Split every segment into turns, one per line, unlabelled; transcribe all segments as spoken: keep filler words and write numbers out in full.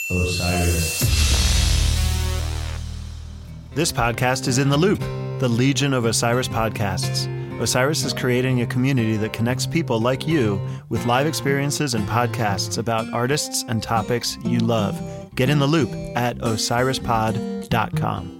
Osiris.
This podcast is In the Loop, the Legion of Osiris podcasts. Osiris is creating a community that connects people like you with live experiences and podcasts about artists and topics you love. Get in the loop at osiris pod dot com.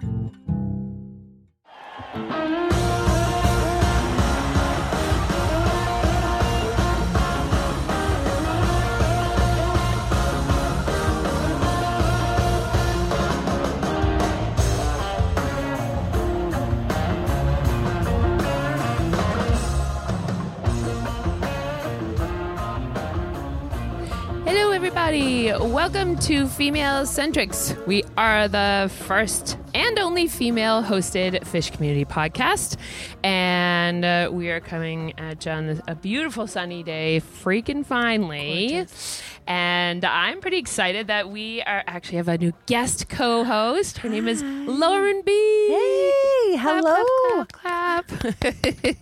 Welcome to Female Centrics. We are the first and only female-hosted fish community podcast, and uh, we are coming at you on a beautiful sunny day, freaking finally. Gorgeous. And I'm pretty excited that we are actually have a new guest co-host. Her name is Lauren B.
Hey, hello.
Clap, clap, clap.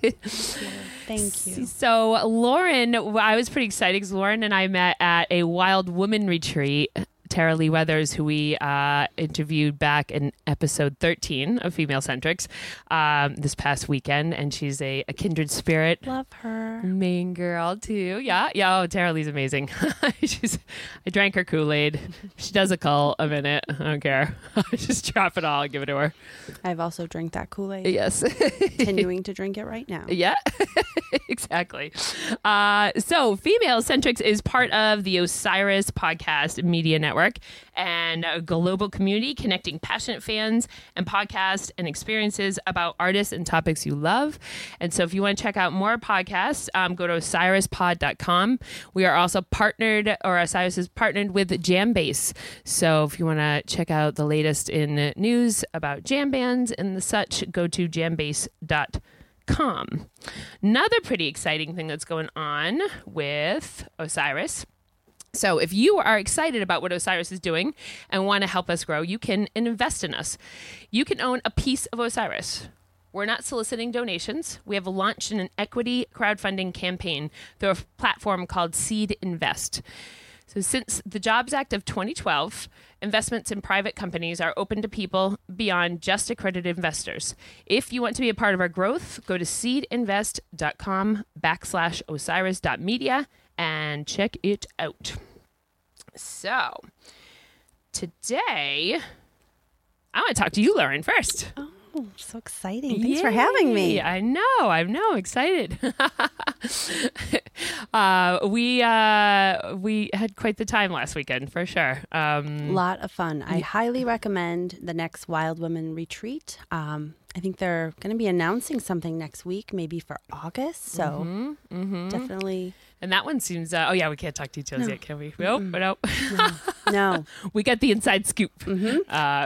Thank you.
So, Lauren, I was pretty excited because Lauren and I met at a Wild Woman retreat. Tara Lee Weathers, who we uh, interviewed back in episode thirteen of Female Centrics um, this past weekend, and she's a, a kindred spirit.
Love her.
Main girl, too. Yeah, yeah. Oh, Tara Lee's amazing. she's, I drank her Kool-Aid. She does a cult a minute. I don't care. I just drop it all and give it to her.
I've also drank that Kool-Aid.
Yes.
Continuing to drink it right now.
Yeah, exactly. Uh, so, Female Centrics is part of the Osiris Podcast Media Network and a global community connecting passionate fans and podcasts and experiences about artists and topics you love. And so if you want to check out more podcasts, um, go to osiris pod dot com. We are also partnered, or Osiris is partnered with Jambase. So if you want to check out the latest in news about jam bands and the such, go to jambase dot com. Another pretty exciting thing that's going on with Osiris. So if you are excited about what Osiris is doing and want to help us grow, you can invest in us. You can own a piece of Osiris. We're not soliciting donations. We have launched an equity crowdfunding campaign through a platform called Seed Invest. So since the Jobs Act of twenty twelve, investments in private companies are open to people beyond just accredited investors. If you want to be a part of our growth, go to seedinvest dot com backslash osiris dot media and check it out. So, today, I want to talk to you, Lauren, first.
Oh, so exciting. Thanks Yay. for having me.
I know. I know. Excited. uh, we uh, we had quite the time last weekend, for sure. Um,
lot of fun. I highly recommend the next Wild Women retreat. Um, I think they're going to be announcing something next week, maybe for August. So
mm-hmm, mm-hmm.
definitely.
And that one seems, uh, oh yeah, we can't talk details no. yet, can we? Nope, mm-hmm. nope.
No. no.
We got the inside scoop.
Mm-hmm.
Uh,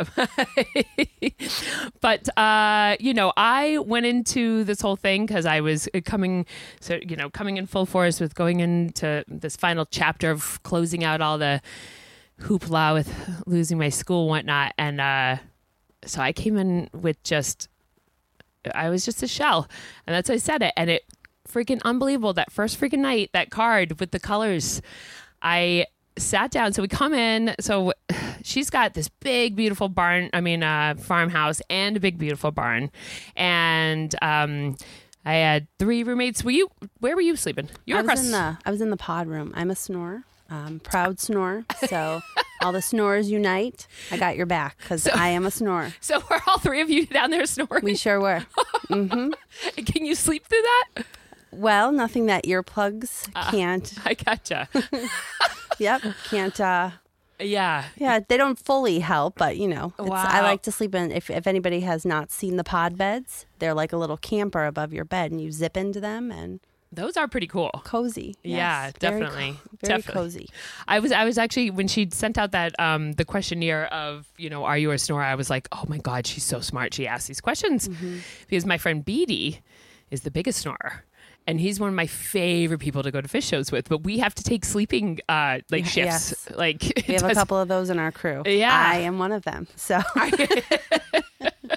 but, uh, you know, I went into this whole thing because I was coming, so you know, coming in full force with going into this final chapter of closing out all the hoopla with losing my school and whatnot. And uh, so I came in with just, I was just a shell. And that's how I said it. And it, freaking unbelievable. That first freaking night, that card with the colors, I sat down. So we come in. So she's got this big, beautiful barn. I mean, uh, farmhouse and a big, beautiful barn. And um, I had three roommates. Were you? Where were you sleeping? You were
I was
across.
in the. I was in the pod room. I'm a snorer. Um, proud snore. So all the snorers unite. I got your back because so, I am a snorer.
So were all three of you down there snoring?
We sure were. Mm-hmm.
Can you sleep through that?
Well, nothing that earplugs
uh,
can't.
I gotcha.
Yep, can't. Uh,
yeah,
yeah. They don't fully help, but you know, it's,
wow.
I like to sleep in. If if anybody has not seen the pod beds, they're like a little camper above your bed, and you zip into them, and
those are pretty cool.
Cozy. Yes,
yeah, definitely.
Very, co- very
definitely.
cozy.
I was I was actually, when she sent out that um the questionnaire of, you know, are you a snorer? I was like, oh my God, she's so smart. She asked these questions mm-hmm. because my friend Beatty is the biggest snorer. And he's one of my favorite people to go to fish shows with. But we have to take sleeping uh, like shifts.
Yes.
Like
we have a couple of those in our crew.
Yeah,
I am one of them. So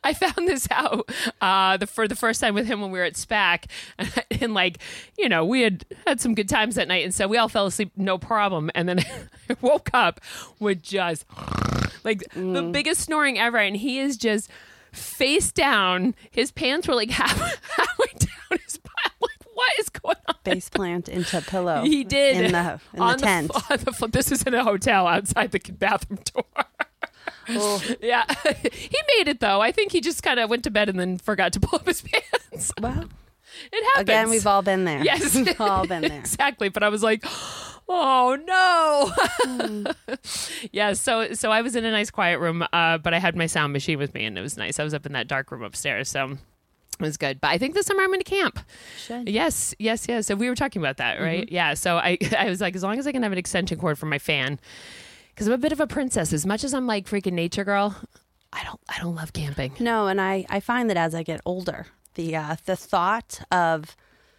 I found this out uh, the, for the first time with him when we were at SPAC. And, and like, you know, we had had some good times that night. And so we all fell asleep, no problem. And then I woke up with just like mm. the biggest snoring ever. And he is just face down. His pants were like half, halfway down his butt. Like, what is going on?
Face plant into pillow.
He did.
In the, in
on
the tent.
The, on the, this is in a hotel outside the bathroom door. Oh. Yeah. He made it, though. I think he just kind of went to bed and then forgot to pull up his pants.
Well,
it happens.
Again, we've all been there.
Yes.
We've all been there.
Exactly. But I was like, oh, no. Mm. Yeah. So so I was in a nice quiet room, uh, but I had my sound machine with me, and it was nice. I was up in that dark room upstairs. So it was good. But I think this summer I'm going to camp.
Should.
Yes, yes, yes. So we were talking about that, right? Mm-hmm. Yeah. So I, I was like, as long as I can have an extension cord for my fan, because I'm a bit of a princess. As much as I'm like freaking nature girl, I don't, I don't love camping.
No, and I, I find that as I get older, the uh, the thought of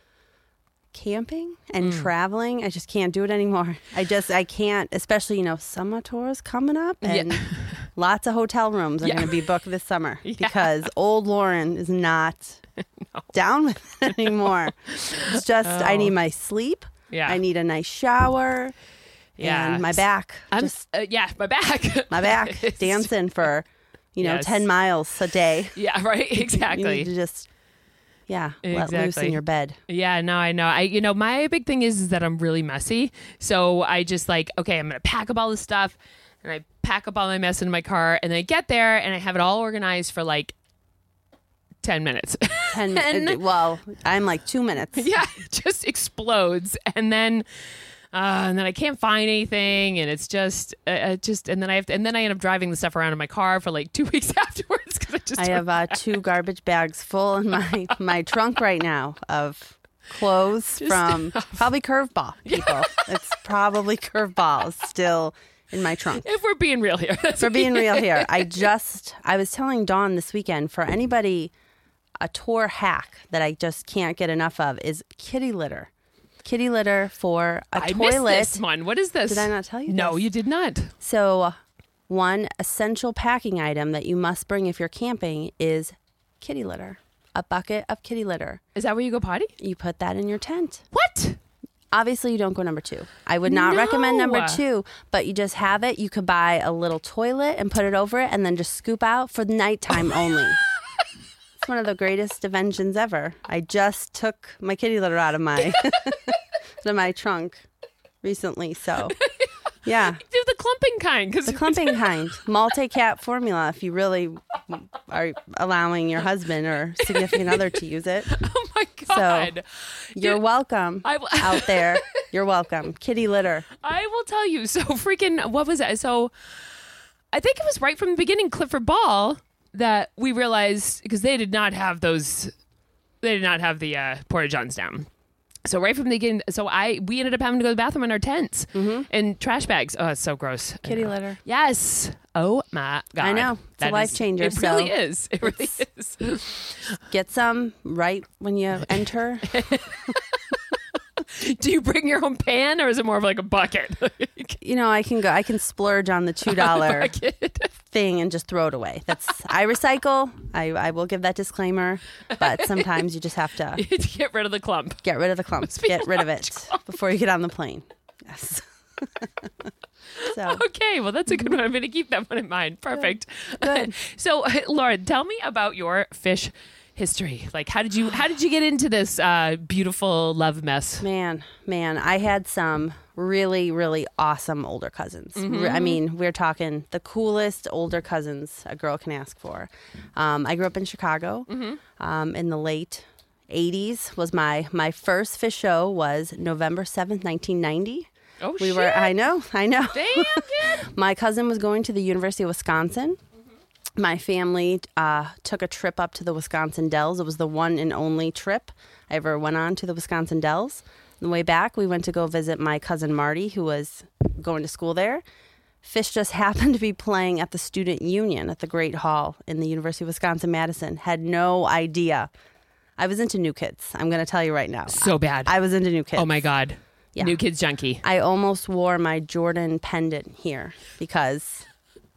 camping and mm. traveling, I just can't do it anymore. I just, I can't, especially, you know, summer tours coming up and yeah. lots of hotel rooms are yeah. going to be booked this summer yeah. because old Lauren is not no. down with it anymore. It's just, oh. I need my sleep.
Yeah.
I need a nice shower. Yeah. And my back.
I'm,
just,
uh, yeah, my back.
my back dancing for, you know, yes. ten miles a day.
Yeah, right. Exactly.
You need to just, yeah,
exactly.
let loose in your bed.
Yeah, no, I know. I, you know, my big thing is, is that I'm really messy. So I just like, okay, I'm going to pack up all this stuff and I pack up all my mess in my car and then I get there and I have it all organized for like ten minutes.
ten, and, well, I'm like two minutes.
Yeah, it just explodes. And then... Uh, and then I can't find anything, and it's just, uh, just, and then I have, to, and then I end up driving the stuff around in my car for like two weeks afterwards because I just.
I have uh, two garbage bags full in my my trunk right now of clothes just from probably Curveball people. Yeah. It's probably Curveball still in my trunk.
If we're being real here,
if we're being real here. I just, I was telling Dawn this weekend, for anybody, a tour hack that I just can't get enough of is kitty litter. Kitty litter for a
I
toilet.
I missed this one. What is this?
Did I not tell you
No,
this?
you did not.
So one essential packing item that you must bring if you're camping is kitty litter. A bucket of kitty litter.
Is that where you go potty?
You put that in your tent.
What?
Obviously, you don't go number two. I would not
no.
recommend number two, but you just have it. You could buy a little toilet and put it over it and then just scoop out for nighttime only. It's one of the greatest inventions ever. I just took my kitty litter out of my out of my trunk recently, so yeah.
Do the clumping kind, because
the clumping kind, multi-cat formula. If you really are allowing your husband or significant other to use it.
Oh my god!
So you're
Dude,
welcome w- out there. You're welcome. Kitty litter.
I will tell you. So freaking what was that? So I think it was right from the beginning, Clifford Ball, that we realized, because they did not have those, they did not have the uh, porta johns down. So right from the beginning, so I we ended up having to go to the bathroom in our tents mm-hmm. and trash bags. Oh, it's so gross.
Kitty litter.
Yes. Oh my god.
I know. It's
that
a life
is,
changer.
It
so
really is. It really is.
Get some right when you enter.
Do you bring your own pan, or is it more of like a bucket?
You know, I can go. I can splurge on the two dollar thing and just throw it away. That's I recycle. I, I will give that disclaimer, but sometimes you just have to
get rid of the clump.
Get rid of the clump. Get rid of it clump. Before you get on the plane. Yes. So.
Okay, well, that's a good one. I'm going to keep that one in mind. Perfect.
Good. Good.
So, Lauren, tell me about your fish history. Like, how did you how did you get into this uh, beautiful love mess?
Man, man, I had some really, really awesome older cousins. Mm-hmm. I mean, we're talking the coolest older cousins a girl can ask for. Um, I grew up in Chicago mm-hmm. um, in the late eighties. Was my my first fish show was November seventh, nineteen ninety.
Oh,
we
shit.
were. I know. I know.
Damn, kid.
My cousin was going to the University of Wisconsin. My family uh, took a trip up to the Wisconsin Dells. It was the one and only trip I ever went on to the Wisconsin Dells. On the way back, we went to go visit my cousin Marty, who was going to school there. Fish just happened to be playing at the Student Union at the Great Hall in the University of Wisconsin-Madison. Had no idea. I was into New Kids. I'm going to tell you right now.
So bad.
I, I was into New Kids.
Oh, my God. Yeah. New Kids junkie.
I almost wore my Jordan pendant here because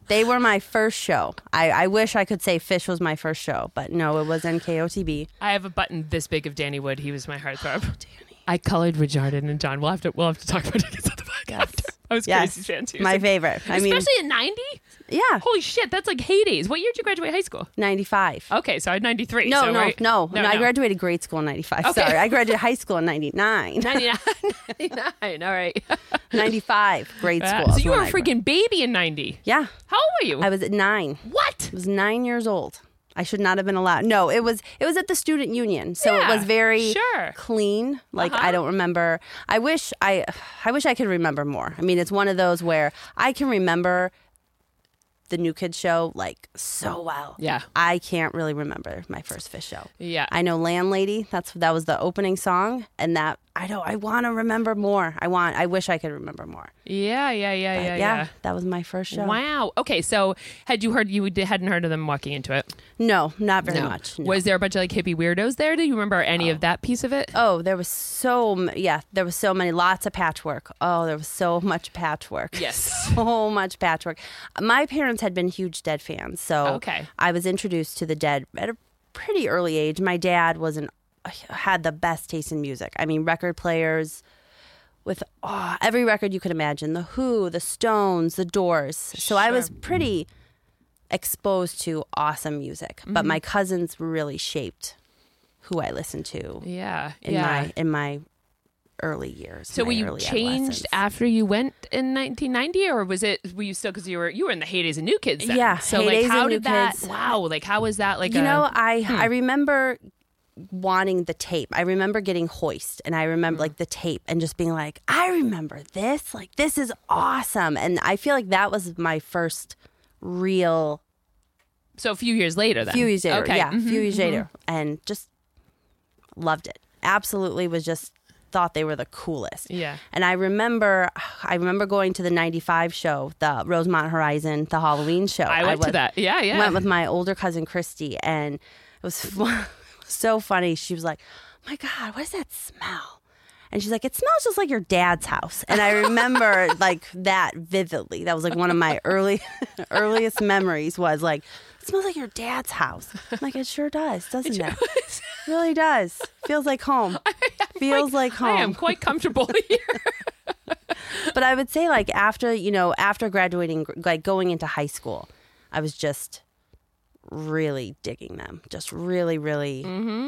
They were my first show. I, I wish I could say Fish was my first show, but no, it was N K O T B.
I have a button this big of Danny Wood. He was my heartthrob.
Oh, Danny.
I colored with Jordan and John. We'll have to we'll have to talk about it on the podcast.
Yes.
After. I was
Yes.
crazy fan too.
My
So-
favorite. I
Especially
mean,
in ninety?
yeah,
Holy shit, that's like heydays. What year did you graduate high school?
ninety-five.
Okay, so I had ninety-three.
No,
so,
no,
right?
no,
no,
no. I
no.
graduated grade school in ninety-five.
Okay.
Sorry. I graduated high school in ninety-nine.
ninety-nine. ninety-nine. All right.
ninety-five, grade
Yeah.
school.
So
is
you were
when
a
I gra-
freaking baby in ninety.
Yeah.
How old were you?
I was at nine.
what?
I was nine years old. I should not have been allowed. No, it was it was at the student union, so
Yeah,
it was very
sure.
clean. Like
Uh-huh.
I don't remember. I wish I I wish I could remember more. I mean, it's one of those where I can remember the New Kids show like so well.
Yeah.
I can't really remember my first Fish show.
Yeah.
I know Landlady. That's that was the opening song, and that I know I want to remember more. I want. I wish I could remember more.
yeah, yeah, yeah,
But
yeah,
yeah,
yeah.
that was my first show.
Wow. Okay, so had you heard you hadn't heard of them walking into it?
No, not very much. no.
Was there a bunch of like hippie weirdos there? Do you remember any of that piece of it?
Oh, there was so m- yeah, there was so many, lots of patchwork. Oh, there was so much patchwork.
Yes.
So much patchwork. My parents had been huge Dead fans, so
Okay.
I was introduced to the Dead at a pretty early age. My dad was an had the best taste in music. I mean, record players with oh, every record you could imagine: The Who, The Stones, The Doors. So I was pretty exposed to awesome music. But
Mm-hmm.
my cousins really shaped who I listened to
Yeah.
in
yeah.
my in my early years.
So
my
were you
early
changed
adolescence.
after you went in nineteen ninety, or was it were you still because you were you were in the heydays of New Kids? Then.
Yeah,
So
heydays
like,
of
how
New
did that?
Kids.
Wow. Like, how was that? Like,
You
a,
know, I
Hmm.
I remember wanting the tape. I remember getting Hoist, and I remember like the tape, and just being like, I remember this. Like, this is awesome. And I feel like that was my first real
so a few years later. Then
few years later.
Okay.
Yeah,
Mhm,
few years
mhm.
later, and just loved it. Absolutely, was just thought they were the coolest.
Yeah.
And I remember, I remember going to the ninety-five show, the Rosemont Horizon, the Halloween show.
I went to
was-
that. Yeah, yeah.
Went with my older cousin Christy, and it was fun, so funny. She was like, "My God, what does that smell?" And she's like, "It smells just like your dad's house." And I remember like that vividly. That was like one of my early, earliest memories. Was like, "It smells like your dad's house." I'm like, "It sure does, doesn't it? It really does. Feels like home. Feels like home."
I am quite comfortable here.
But I would say, like, after, you know, after graduating, like going into high school, I was just really digging them, just really, really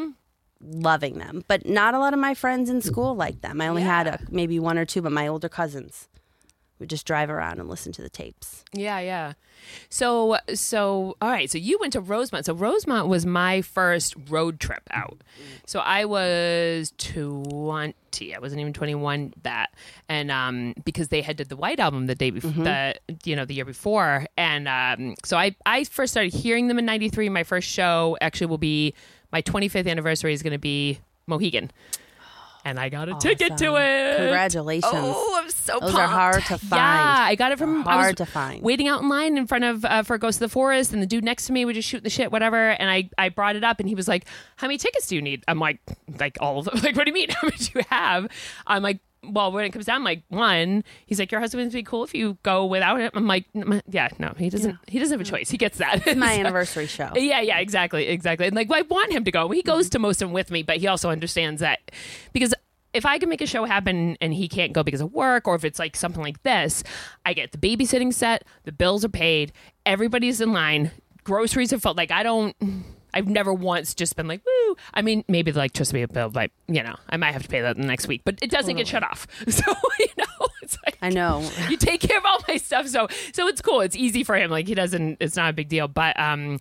loving them. But not a lot of my friends in school liked them. I only had
Yeah.
a, maybe one or two, but my older cousins would just drive around and listen to the tapes.
Yeah, yeah. So, so all right. So you went to Rosemont. So Rosemont was my first road trip out. So I was twenty. I wasn't even twenty-one that, and um, because they had did the White Album the day before, the you know the year before, and um, so I I first started hearing them in ninety-three. My first show actually will be my twenty-fifth anniversary is going to be Mohegan. And I got a ticket to
Awesome.
it.
Congratulations.
Oh, I'm so
Those
pumped.
are hard to find.
Yeah, I got it from
They're
I was
hard to find.
waiting out in line in front of uh, for Ghost of the Forest, and the dude next to me would just shoot the shit, whatever. And I, I brought it up, and he was like, "How many tickets do you need?" I'm like, "Like all of them." Like, what do you mean? How many do you have? I'm like, well, when it comes down, like one. He's like, "Your husband would be cool if you go without it." I'm like, "Yeah, no, he doesn't. He doesn't have a choice. He gets that."
It's my
So-
anniversary show.
Yeah, yeah, exactly, exactly. And like, well, I want him to go. He goes to most of them with me, but he also understands that because if I can make a show happen and he can't go because of work, or if it's like something like this, I get the babysitting set, the bills are paid, everybody's in line, groceries are full. Like, I don't, I've never once just been like, woo. I mean, maybe like just me a bill, but you know, I might have to pay that the next week, but it doesn't get shut off. So, you know, it's like,
I know.
you take care of all my stuff. So, so it's cool. It's easy for him. Like, he doesn't, it's not a big deal. But, um,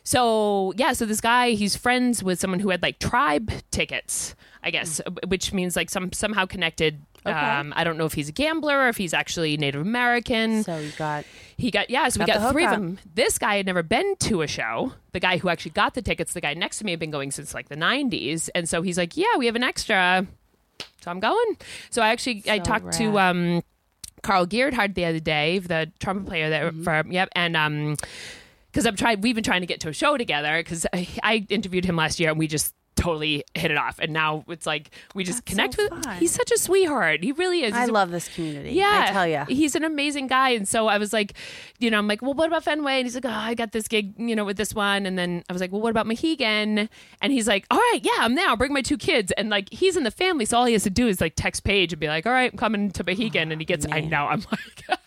so yeah, so this guy, he's friends with someone who had like tribe tickets, I guess, which means like some, somehow connected.
Okay.
Um, I don't know if he's a gambler or if he's actually Native American.
So you got
He got, yeah, so we
Got the
got three of
hookup.
them. This guy had never been to a show. The guy who actually got the tickets, the guy next to me had been going since like the nineties. And so he's like, yeah, we have an extra. So I'm going. So I actually, I
So
talked to
rad.
um, Carl Gearhard the other day, the trumpet player that,
Mm-hmm.
for, yep. And, um, because I'm trying, we've been trying to get to a show together because I, I interviewed him last year and we just totally hit it off. And now it's like we just
That's
connect
so
with
fun.
He's such a sweetheart. He really is.
I
He's a-
love this community.
Yeah,
I tell you.
he's an amazing guy. And so I was like, you know, I'm like, well, what about Fenway? And he's like, oh, I got this gig, you know, with this one. And then I was like, well, what about Mohegan? And he's like, all right, yeah, I'm there. I'll bring my two kids. And like, he's in the family, so all he has to do is like text Paige and be like, all right, I'm coming to Mohegan. And he gets, I
man.
know, I'm like,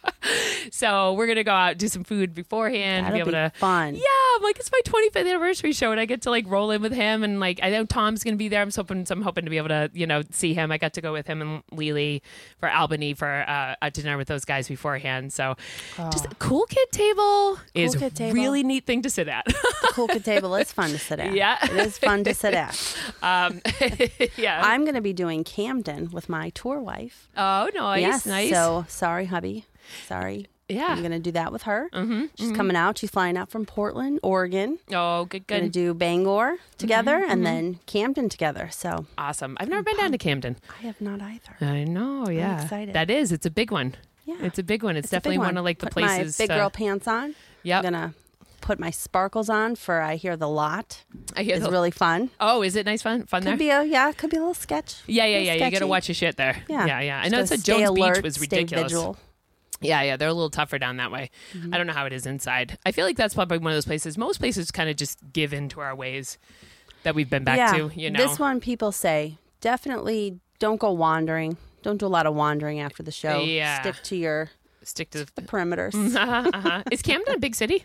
so we're gonna go out do some food beforehand
That'll
to be able
be
to
fun.
Yeah, I'm like, it's my twenty-fifth anniversary show, and I get to like roll in with him, and like I know Tom's gonna be there. I'm so hoping, so I'm hoping to be able to, you know, see him. I got to go with him and Lily for Albany for uh, a dinner with those guys beforehand. So just a cool kid table is
kid table.
really neat thing to sit at.
The cool kid table is fun to sit at.
Yeah.
It is fun to sit at.
um, yeah.
I'm going to be doing Camden with my tour wife.
oh, nice,
yes.
nice.
So sorry, hubby. Sorry.
Yeah.
I'm going to do that with her.
mm-hmm,
She's
mm-hmm.
coming out. She's flying out from Portland, Oregon.
Oh, good,
Going to
good.
do Bangor together
Mm-hmm,
and then Camden together. So
Awesome. I've never been down to Camden.
I have not either.
I know, yeah.
excited.
That is. It's a big one.
Yeah.
It's a big one. It's,
It's a big
definitely one.
one.
of like the
Put
places.
my big
to-
girl pants on.
Yep.
I'm going to put my sparkles on for I Hear the Lot.
I hear
It's
the-
really fun.
Oh, is it nice fun? Fun there?
Could be a yeah, could be a little sketch.
yeah, yeah,
little
yeah. You got to
sketchy.
watch your shit there.
Yeah,
yeah, yeah. I
Just
know it
gotta
said
stay
Jones
alert,
Beach was
stay
ridiculous.
vigilant.
Yeah, yeah. They're a little tougher down that way.
Mm-hmm.
I don't know how it is inside. I feel like that's probably one of those places. Most places kind of just give in to our ways that we've been back
yeah.
to. You know,
This one people say definitely don't go wandering. Don't do a lot of wandering after the show.
Yeah.
Stick to your
stick to.
the perimeters.
uh-huh, uh-huh. Is Camden a big city?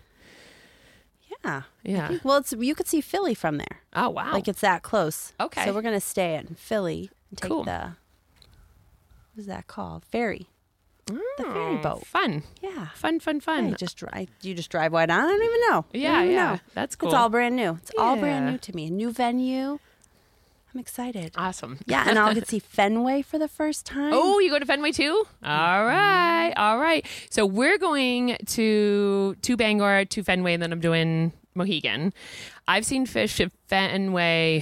Yeah.
Yeah.
Well, it's you could see Philly from there.
Oh wow.
Like it's that close.
Okay.
So we're gonna stay in Philly and take
Cool.
the what is that called? Ferry. The ferry
Oh,
boat.
Fun,
Yeah.
fun, fun, fun.
Yeah, you just drive. You just drive right on. I don't even know. I
Yeah,
don't even
yeah.
know.
That's cool.
It's all brand new. It's all brand
Yeah.
new to me. A new venue. I'm excited.
Awesome.
Yeah, and I'll get to see Fenway for the first time.
Oh, you go to Fenway too? All right. All right. So we're going to to Bangor, to Fenway, and then I'm doing Mohegan. I've seen Fish at Fenway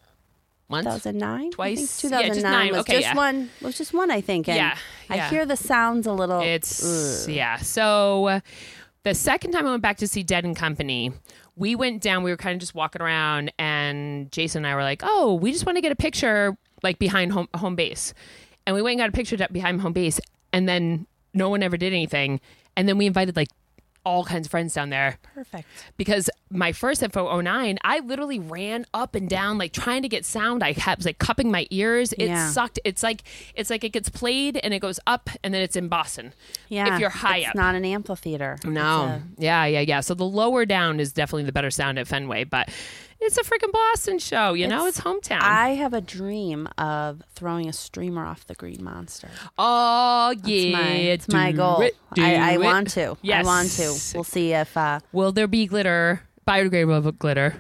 once.
two thousand nine?
Twice?
I
Yeah,
think
just
two thousand nine
nine.
was
Okay,
just
yeah.
one. Was just one, I think. And
Yeah,
I
yeah.
hear the sounds a little.
It's,
ugh.
yeah. So uh, the second time I went back to see Dead and Company, we went down, we were kind of just walking around, and Jason and I were like, oh, we just want to get a picture like behind home, home base. And we went and got a picture de- behind home base, and then no one ever did anything. And then we invited like all kinds of friends down there.
Perfect.
Because my first Info oh nine, I literally ran up and down like trying to get sound. I had, was like cupping my ears. It
Yeah.
sucked. It's like it's like it gets played and it goes up and then it's in Boston.
Yeah.
If you're high
it's
up.
not an amphitheater.
No. Yeah, yeah, yeah. So the lower down is definitely the better sound at Fenway, but it's a freaking Boston show, you know? It's
It's-
hometown.
I have a dream of throwing a streamer off the Green Monster.
oh,
It's
yeah.
my, it's
do
my goal.
it, do
I, I
it.
want to.
Yes.
I want to. We'll see if uh,
Will there be glitter? Biodegradable glitter.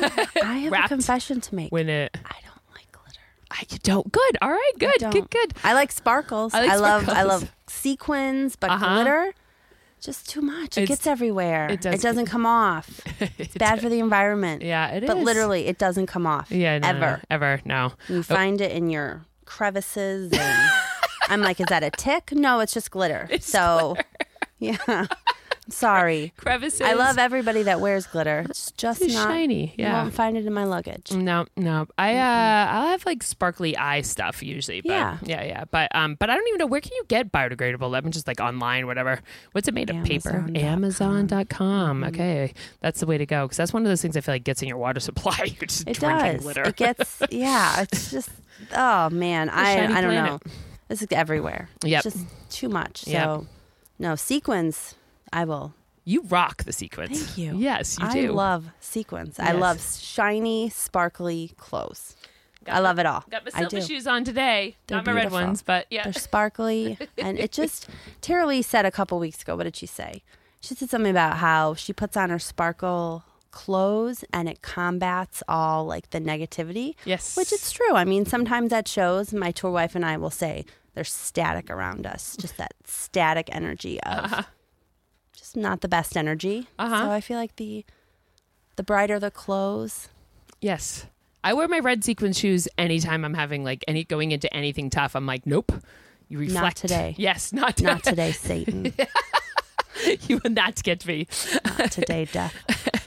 I have
Wrapped.
a confession to make.
When it.
I don't like glitter.
I don't. Good. All right. Good.
don't.
Good. Good.
I like sparkles.
I
I,
like
love I
sparkles.
love sequins, but
Uh-huh.
glitter just too much. It
It's-
gets everywhere.
it does
doesn't come off. It's bad for the environment.
Yeah, it is.
But literally, it doesn't come off.
Yeah, no, no,
ever.
no. Ever. No.
You find it in your crevices, and I'm like, is that a tick? No, it's just glitter. so, yeah. Sorry.
Crevices.
I love everybody that wears glitter. It's just
It's
not
shiny.
You
Yeah.
won't find it in my luggage.
No, no. I uh I'll have like sparkly eye stuff usually. But
Yeah.
yeah, yeah. But um but I don't even know where can you get biodegradable lemon, just like online, whatever. What's it made of? Paper?
Amazon dot com.
Amazon dot com. Okay. That's the way to go. Because that's one of those things I feel like gets in your water supply. You're just
It
drinking
does.
glitter.
It gets yeah. It's just oh man. I
shiny
I don't
planet.
know. This is everywhere.
Yep.
It's just too much. So
Yep.
no sequins. I will.
You rock the sequence.
Thank you.
Yes, you
I
do.
love sequins. I
Yes.
love shiny, sparkly clothes.
Got
I
my-
love it all.
Got my
I
silver
do.
shoes on today.
They're
Not my red
beautiful.
ones, but yeah.
They're sparkly, and it just. Tara Lee said a couple weeks ago. What did she say? She said something about how she puts on her sparkle clothes and it combats all like the negativity.
Yes.
Which it's true. I mean, sometimes at shows, my tour wife and I will say there's static around us, just that static energy of
Uh-huh.
just not the best energy.
Uh-huh.
So I feel like the the brighter the clothes.
Yes. I wear my red sequin shoes anytime I'm having like any going into anything tough. I'm like, nope. You reflect.
Not today.
Yes, not
Not today, Satan.
You will not get me.
Not today, death.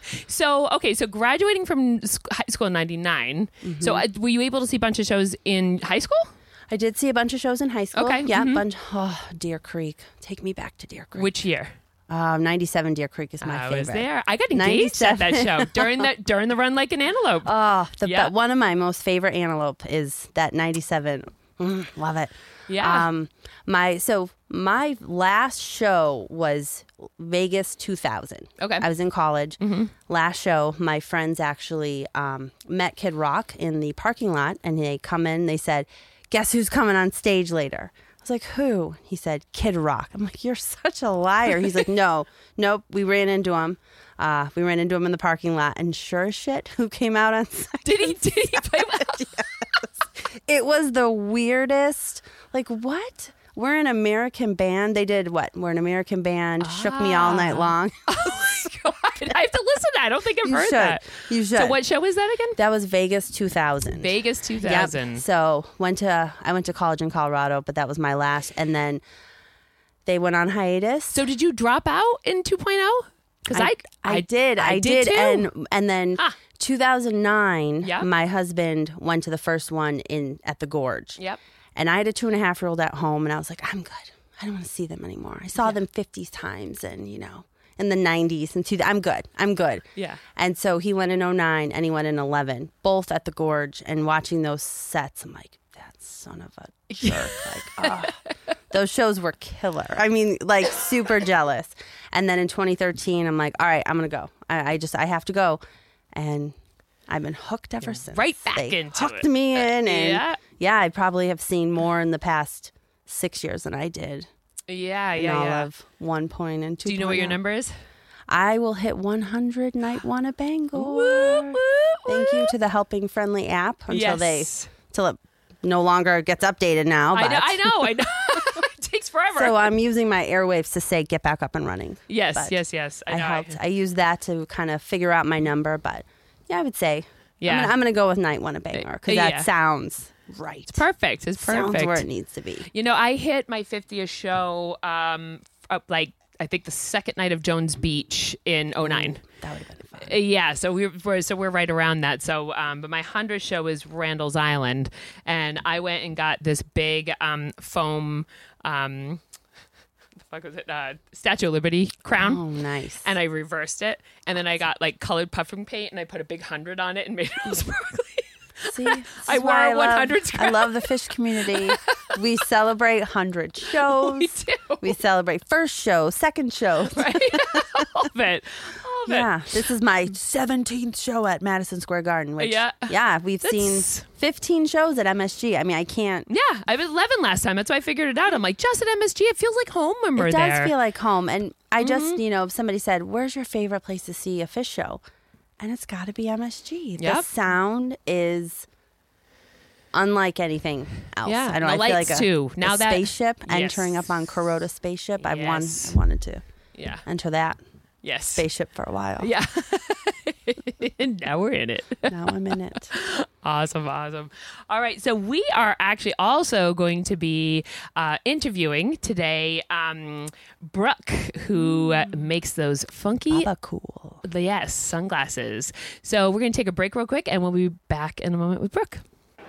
So, okay, so graduating from s- high school in ninety-nine.
Mm-hmm.
So, uh, were you able to see a bunch of shows in high school?
I did see a bunch of shows in high school.
Okay,
Yeah,
mhm.
bunch. Oh, Deer Creek. Take me back to Deer Creek.
Which year?
Um, ninety-seven Deer Creek is my
I
favorite.
was there. I got engaged at that
ninety-seven.
show during the during the Run Like an Antelope.
Oh, the
Yeah.
be- one of my most favorite Antelope is that ninety-seven. Mm, love it.
Yeah.
Um, my so my last show was Vegas two thousand.
Okay.
I was in college.
Mm-hmm.
Last show, my friends actually um, met Kid Rock in the parking lot, and they come in. They said, "Guess who's coming on stage later?" I was like, "Who?" He said, "Kid Rock." I'm like, "You're such a liar." He's like, "No, nope." We ran into him. Uh, we ran into him in the parking lot, and sure as shit, who came out on stage?
Did he? Did he play well?
It was the weirdest. Like, what? We're an American band. They did what? We're an American band. Shook me all night long.
Oh my god! I have to listen to that. I don't think I've
You
heard
should.
that.
You should.
So, what show was that again?
That was Vegas two thousand.
Vegas two
Yep.
thousand.
So went to I went to college in Colorado, but that was my last. And then they went on hiatus.
So, did you drop out in two point oh? Because I,
I, did. I,
did,
did.
too.
And and then
Huh.
two thousand nine,
Yeah.
my husband went to the first one in at the Gorge.
Yep.
And I had a two and a half year old at home, and I was like, I'm good. I don't want to see them anymore. I saw them fifty times, and you know, in the nineties and two. I'm good. I'm good.
Yeah.
And so he went in oh nine, and he went in eleven, both at the Gorge. And watching those sets, I'm like, that son of a jerk. Like, oh. Those shows were killer. I mean, like super jealous. And then in twenty thirteen, I'm like, all right, I'm gonna go. I, I just I have to go, and I've been hooked ever since.
right back
They
into
hooked
it.
me in, and
Yeah.
yeah, I probably have seen more in the past six years than I did
Yeah,
in
yeah,
all
yeah.
of one point and two.
Do you know what your number is?
I will hit one hundred night one at Bangor.
Woo, woo,
Thank
woo.
you to the Helping Friendly app until
Yes.
they till it no longer gets updated now.
I
But.
know, I know, I know. It takes forever.
So I'm using my airwaves to say get back up and running.
yes,
but
yes, yes. I,
I
know.
helped. I used that to kind of figure out my number, but yeah, I would say
Yeah.
I'm gonna, I'm gonna go with night one at Bangor because
Uh,
that
yeah.
sounds right.
Perfect. It's
Sounds
perfect.
where it needs to be.
You know, I hit my fiftieth show, um, up like I think the second night of Jones Beach in oh nine.
That would have been fun.
Uh, Yeah, so we're, we're so we're right around that. So, um, but my hundredth show is Randall's Island, and I went and got this big um, foam, um, the fuck was it? Uh, Statue of Liberty crown.
Oh, nice.
And I reversed it, and then I got like colored puffing paint, and I put a big hundred on it and made it all sparkly.
See, this
I
is
wore
why
a
love-
one hundred
I love the fish community. We celebrate one hundred shows.
We do.
We celebrate first show, second show.
Right? All of it. All of it.
Yeah, this is my seventeenth show at Madison Square Garden. Which,
Yeah.
yeah, we've
That's-
seen fifteen shows at M S G. I mean, I can't.
Yeah, I was eleven last time. That's why I figured it out. I'm like, just at M S G, it feels like home when we're
It does
there.
feel like home. And I just,
Mm-hmm.
you know, if somebody said, "Where's your favorite place to see a fish show?" And it's got to be M S G. The
Yep.
sound is unlike anything else.
Yeah,
I know.
the
I feel like
lights,
a,
too. Now
a
that-
spaceship
Yes.
entering up on Kuroda spaceship. I want,
Yes.
I wanted to
yeah.
enter that
Yes.
spaceship for a while.
Yeah. And now we're in it.
Now I'm in it.
Awesome, awesome. All right, so we are actually also going to be uh, interviewing today um, Brooke, who uh, makes those funky,
Baba cool.
yes, sunglasses. So we're going to take a break real quick, and we'll be back in a moment with Brooke.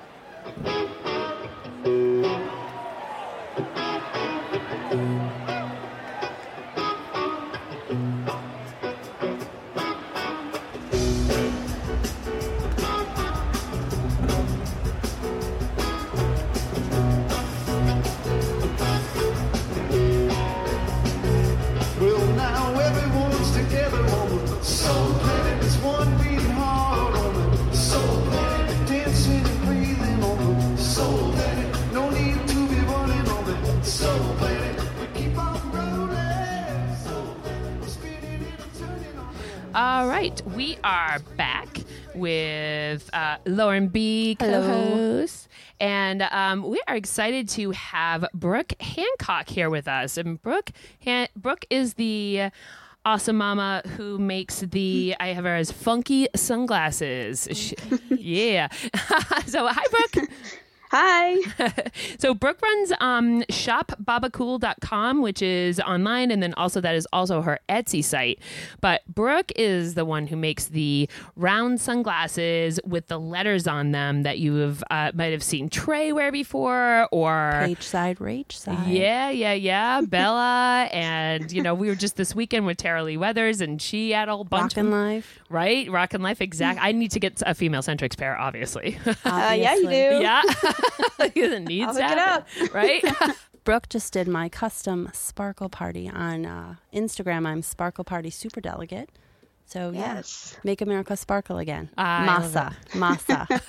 Well, now everyone's together on the soul planet. It's one beating heart on the soul planet. Dancing and breathing on the soul planet. No need to be running on the soul planet. We keep on rolling. Soul planet. We're spinning and turning on the
All right, we are back with uh, Lauren B.
Hello.
co-host, and um, we are excited to have Brooke Hancock here with us. And Brooke, Han- Brooke is the awesome mama who makes the I have her as funky sunglasses. She- yeah. So hi, Brooke.
Hi.
So Brooke runs um, shop baba cool dot com, which is online, and then also that is also her Etsy site. But Brooke is the one who makes the round sunglasses with the letters on them that you have uh, might have seen Trey wear before, or
Page side, rage side.
yeah, yeah, yeah, Bella, and you know we were just this weekend with Tara Lee Weathers, and she had a whole bunch
Rockin'
of
Life.
right, Rockin' Life, exact. I need to get a female centrics pair, obviously.
Uh, yeah, you do.
yeah, it needs
I'll
to
look it
happen,
up.
right?
Brooke just did my custom sparkle party on uh, Instagram. I'm Sparkle Party Super Delegate. So yeah,
Yes.
make America sparkle again.
I love
Masa, masa,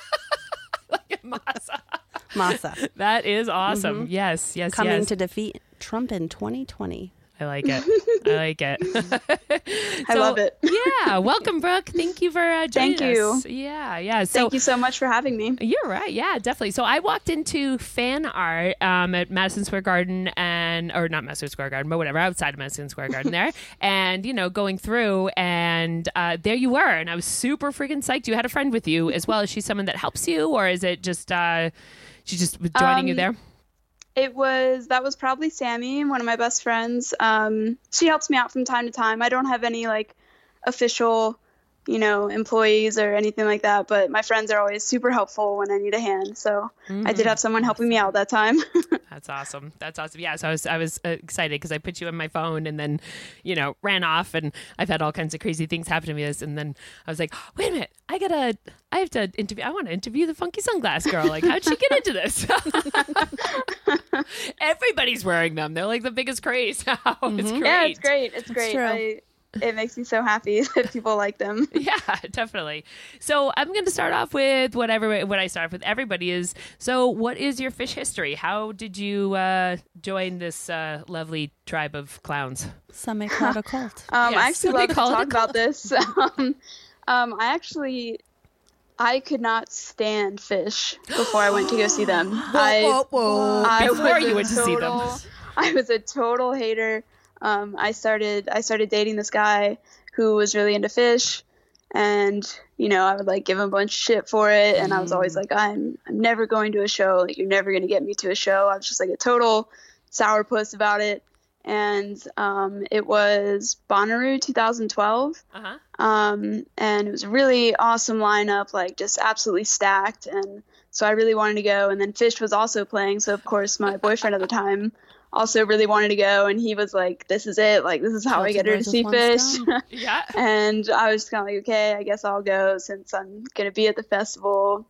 Masa.
masa.
That is awesome. Yes, yes,
Coming
yes.
to defeat Trump in twenty twenty.
I like it. I like it.
I love it.
Yeah, welcome, Brooke. Thank you for uh, joining
Thank you.
us. Yeah, yeah. So
Thank you so much for having me.
you're right. Yeah, definitely. So I walked into fan art um, at Madison Square Garden and, or not Madison Square Garden, but whatever, outside of Madison Square Garden there. And, you know, going through and uh, there you were. And I was super freaking psyched. You had a friend with you as well. Is she someone that helps you, or is it just, uh, she just was joining you
Um,
there?
It was, that was probably Sammy, one of my best friends. Um, she helps me out from time to time. I don't have any like official, you know, employees or anything like that, but my friends are always super helpful when I need a hand. So I did have someone helping me out that time.
That's awesome. That's awesome. Yeah. So I was, I was uh, excited because I put you on my phone and then, you know, ran off, and I've had all kinds of crazy things happen to me. This, and then I was like, wait a minute, I gotta, I have to interview, I want to interview the funky sunglass girl. Like, how'd she get into this? Everybody's wearing them. They're like the biggest craze now. It's great.
Yeah, it's great. It's great.
true.
I, it makes me so happy that people like them.
Yeah, definitely. So I'm going to start off with whatever what I start off with everybody is. So what is your fish history? How did you uh, join this uh, lovely tribe of clowns?
Some may call it a cult.
Um,
Yes,
I actually
they
love to
call it a
talk about this. um, um, I actually, I could not stand fish before I went to go see them. I, I
Before
was
you
a
went to see them.
total- I was a total hater. Um, I started, I started dating this guy who was really into fish, and you know, I would like give him a bunch of shit for it, and I was always like, I'm, I'm never going to a show. Like, you're never going to get me to a show. I was just like a total sourpuss about it. And um, it was Bonnaroo two thousand twelve.
Uh-huh.
Um, and it was a really awesome lineup, like just absolutely stacked. And so I really wanted to go. And then Fish was also playing. So of course my boyfriend at the time also really wanted to go. And he was like, this is it. Like, this is how I
Kills
get
two
her to
birds with
see
one
Fish.
stone.
Yeah.
And I was just kind of like, okay, I guess I'll go since I'm going to be at the festival.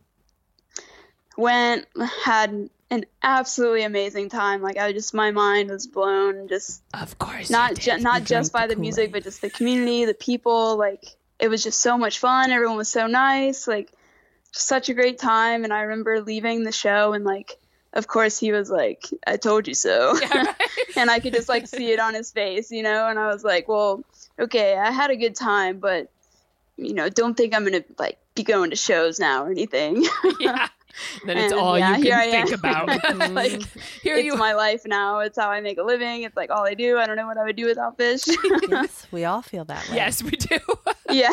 Went, had an absolutely amazing time. Like, I just, my mind was blown, just
Of course.
not
you
ju-
did.
not
You
just
drank
by
the
the music,
Kool-Aid.
but just the community, the people. Like, it was just so much fun. Everyone was so nice. Like, just such a great time. And I remember leaving the show, and like, of course, he was like, "I told you so,"
Yeah, right.
and I could just like see it on his face, you know. And I was like, "Well, okay, I had a good time, but you know, don't think I'm gonna like be going to shows now or anything."
Yeah. Then it's
And,
all
yeah,
you
here I
can think
am.
about.
Like,
Here
it's
you
my life now. It's how I make a living. It's like all I do. I don't know what I would do without Fish.
Yes, we all feel that way.
Yes, we do.
Yeah.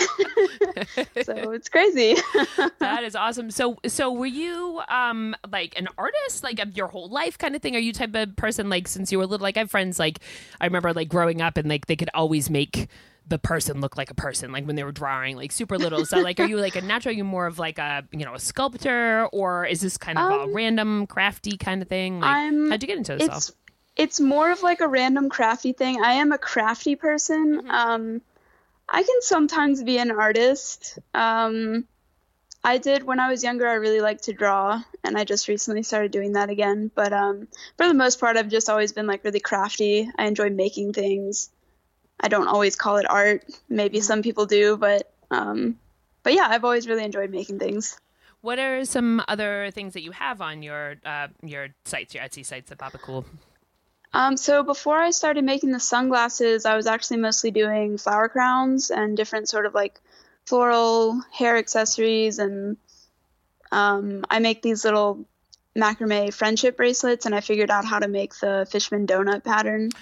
So it's crazy.
That is awesome. So, so were you um like an artist, like of your whole life kind of thing? Are you type of person like since you were little? Like I have friends like I remember like growing up and like they could always make the person look like a person, like when they were drawing, like super little. So, like, are you like a natural? Are you more of like a you know a sculptor, or is this kind of
Um,
a random crafty kind of thing? Like,
I'm-
how'd you get into this? all?
It's it's more of like a random crafty thing. I am a crafty person.
Mm-hmm.
Um, I can sometimes be an artist. Um, I did when I was younger. I really liked to draw, and I just recently started doing that again. But um, for the most part, I've just always been like really crafty. I enjoy making things. I don't always call it art. Maybe some people do, but um, but yeah, I've always really enjoyed making things.
What are some other things that you have on your uh, your sites, your Etsy sites at Baba Cool?
Um, so before I started making the sunglasses, I was actually mostly doing flower crowns and different sort of like floral hair accessories, and um, I make these little macrame friendship bracelets, and I figured out how to make the Fishman donut pattern.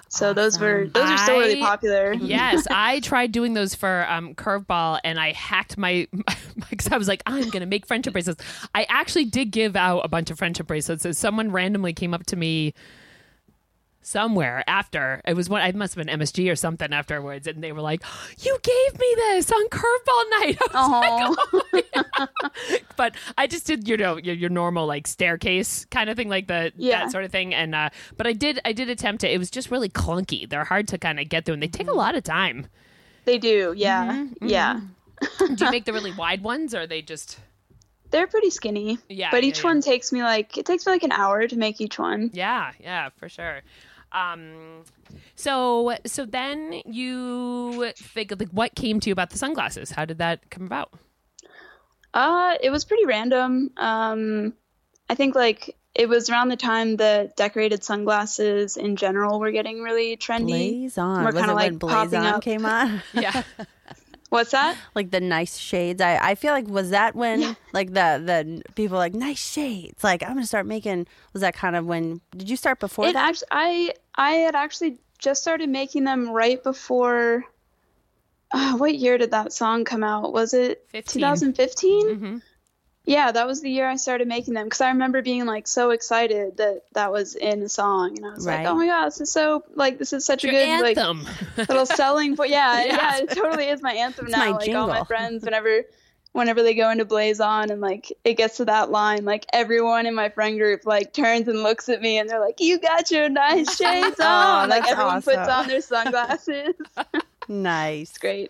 So those were those are still really
I-
popular.
Yes, I tried doing those for um, Curveball, and I hacked my because I was like, I'm gonna make friendship bracelets. I actually did give out a bunch of friendship bracelets. So someone randomly came up to me somewhere after it was one. I must have been M S G or something afterwards, and they were like, "You gave me this on Curveball night." I was
Oh,
like, "Oh, yeah." But I just did, you know, your, your normal like staircase kind of thing, like the
Yeah.
that sort of thing. And uh, but I did I did attempt it. It was just really clunky. They're hard to kind of get through, and they take a lot of time.
they do. Yeah,
Mm-hmm,
yeah.
Do you make the really wide ones, or are they just?
They're pretty skinny.
Yeah,
But
yeah,
each
yeah.
one takes me like it takes me like an hour to make each one.
Yeah, yeah, for sure. Um, so so then you think like what came to you about the sunglasses? How did that come about?
Uh, it was pretty random. Um, I think like it was around the time that decorated sunglasses in general were getting really trendy.
Blaze on.
We're
Was it
kinda,
when
like,
Blaze
popping
on
up.
came on?
Yeah.
What's that?
Like the nice shades. I, I feel like was that when
Yeah.
like the the people were like nice shades. Like I'm gonna start making. Was that kind of when? Did you start before
It
that?
actually, I I had actually just started making them right before. Uh, what year did that song come out? Was it
fifteen.
twenty fifteen?
Mm-hmm.
Yeah, that was the year I started making them because I remember being like so excited that that was in a song, and I was
Right.
like, "Oh my god, this is so like this is such a
Your
good like
anthem.
little selling point." Yeah,
Yeah.
yeah, it totally is my anthem
It's
now.
my
like all my
jingle.
friends, whenever whenever they go into Blaze On and like it gets to that line, like everyone in my friend group like turns and looks at me and they're like, "You got your nice shades on." Like
that's
everyone puts
awesome.
on their sunglasses.
Nice.
Great.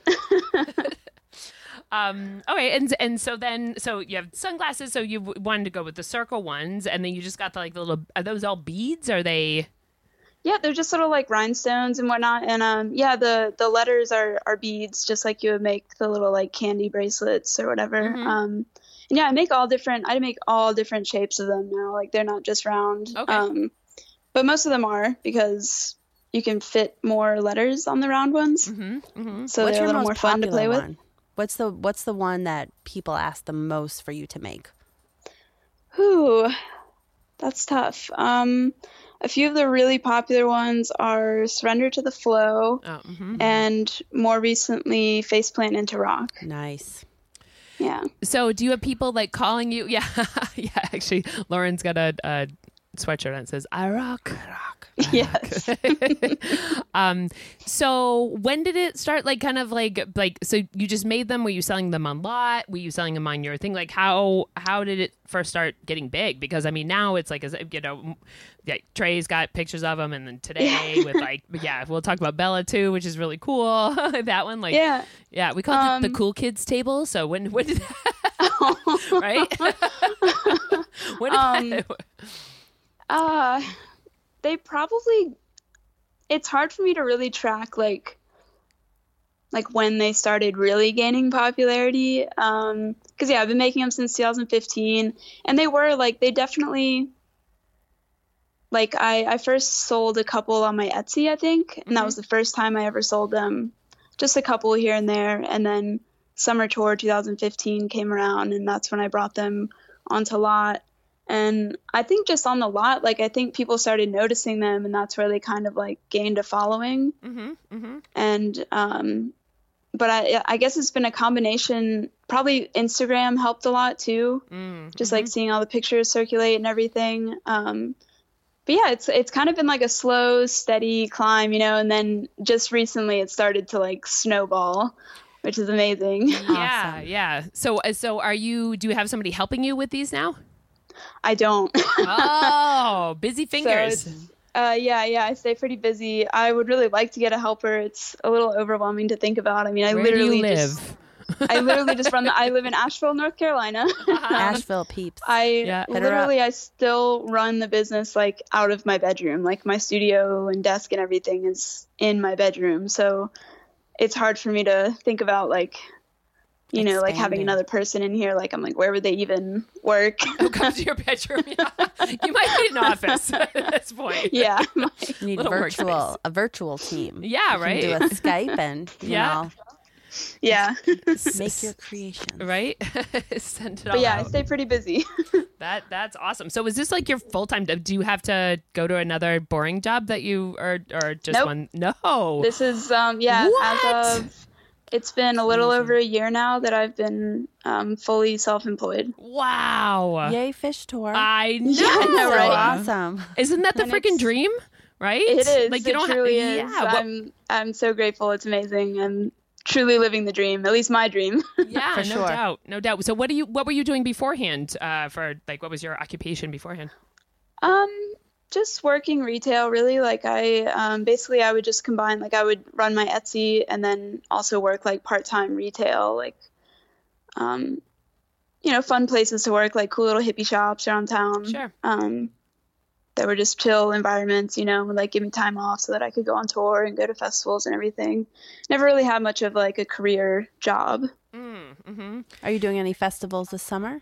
Um, okay, and and so then so you have sunglasses. So you w- wanted to go with the circle ones, and then you just got the like the little. Are those all beads? Are they?
Yeah, they're just sort of like rhinestones and whatnot. And um, yeah, the the letters are are beads, just like you would make the little like candy bracelets or whatever.
Mhm.
Um, and yeah, I make all different. I make all different shapes of them now. Like they're not just round.
Okay.
Um, but most of them are because you can fit more letters on the round ones,
Mm-hmm, mm-hmm.
so
What's
they're a
your
little
most
more fun to
popular
play with.
one? What's the What's the one that people ask the most for you to make?
Ooh, that's tough. Um, a few of the really popular ones are Surrender to the Flow,
Oh, mm-hmm.
and more recently, Faceplant into Rock.
Nice.
Yeah.
So do you have people like calling you? Yeah, yeah. Actually, Lauren's got a, a sweatshirt on that says "I rock." rock.
Yes.
Um. So when did it start? Like, kind of like like. So you just made them? Were you selling them on lot? Were you selling them on your thing? Like, how how did it first start getting big? Because I mean, now it's like, as you know, yeah, Trey's got pictures of them, and then today with like, yeah, we'll talk about Bella too, which is really cool. That one, like,
Yeah.
yeah, we call it
Um,
the, the cool kids table. So when when did that, right? when did
Um,
that,
Uh, they probably. It's hard for me to really track like. Like when they started really gaining popularity, um, because yeah, I've been making them since two thousand fifteen, and they were like they definitely. Like I, I first sold a couple on my Etsy, I think, and that was the first time I ever sold them. Just a couple here and there, and then Summer Tour two thousand fifteen came around, and that's when I brought them onto Lot. And I think just on the Lot, like I think people started noticing them, and that's where they kind of like gained a following.
mm-hmm, mm-hmm.
And um, but I, I guess it's been a combination. Probably Instagram helped a lot too,
Mm,
just like seeing all the pictures circulate and everything. Um, but yeah, it's it's kind of been like a slow, steady climb, you know. And then just recently, it started to like snowball, which is amazing.
Yeah,
Awesome.
yeah. So, uh, so are you? Do you have somebody helping you with these now?
I don't.
Oh, busy fingers.
it's- Uh, yeah, yeah, I stay pretty busy. I would really like to get a helper. It's a little overwhelming to think about. I mean, I
Where do
literally
you live?
just, I literally just run the, I live in Asheville, North Carolina.
Asheville peeps.
I
Yeah.
Hit her
literally, I still run the business like out of my bedroom. Like my studio and desk and everything is in my bedroom. So it's hard for me to think about like, you know, like having
Expanding.
another person in here. Like I'm like, where would they even work?
Who comes to your bedroom? Yeah. You might need an office at this point.
Yeah.
You need
Little
virtual
workspace.
a virtual team.
Yeah,
You
right.
can do a Skype and you
Yeah.
know.
Yeah.
Make your creations.
Right? Send it all
But yeah, I
out.
stay pretty busy.
That that's awesome. So is this like your full time? Do you have to go to another boring job that you or or just
Nope.
one? No.
This is um yeah,
What?
as of it's been a little over a year now that I've been um fully self-employed.
Wow.
Yay, fish tour.
I know.
Yeah, I know,
so
right?
awesome.
Isn't that the
And
freaking
it's-
dream? Right?
It is.
Like you
it
don't
truly
ha-
is.
Yeah. what-
I'm I'm so grateful. It's amazing. I'm truly living the dream. At least my dream.
yeah.
For
no
sure.
doubt. No doubt. So what do you? What were you doing beforehand? Uh, for like, what was your occupation beforehand?
Um, just working retail, really. Like I, um, basically I would just combine, like I would run my Etsy and then also work like part-time retail, like, um, you know, fun places to work, like cool little hippie shops around town.
Sure.
Um, that were just chill environments, you know, would, like give me time off so that I could go on tour and go to festivals and everything. Never really had much of like a career job.
Mm-hmm.
Are you doing any festivals this summer?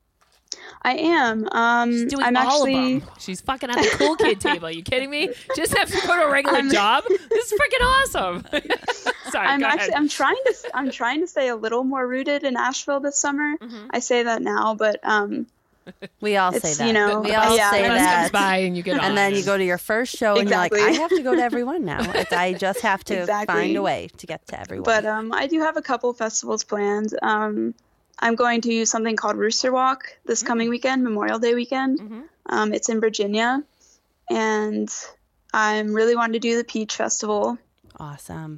I am. Um,
She's doing
I'm
all
actually.
of them. She's fucking at the cool kid table. Are you kidding me? Just have to go to a regular job. This is freaking awesome. Sorry,
I'm
go
actually
ahead.
I'm trying to I'm trying to stay a little more rooted in Asheville this summer.
Mm-hmm.
I say that now, but um,
We all
It's,
say that.
you know,
we all
yeah,
say
The bus
that.
comes by and you get on.
And then you go to your first show and
Exactly.
you're like, I have to go to everyone now. It's, I just have to
Exactly.
find a way to get to everyone.
but um, I do have a couple festivals planned. Um, I'm going to something called Rooster Walk this coming weekend, Memorial Day weekend.
Mm-hmm.
Um, it's in Virginia, and I'm really wanting to do the Peach Festival.
Awesome.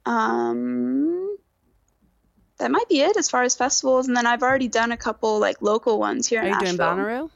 Um, that might be it as far as festivals, and then I've already done a couple like local ones here
Are
in
you doing
Asheville.
Bonnaroo?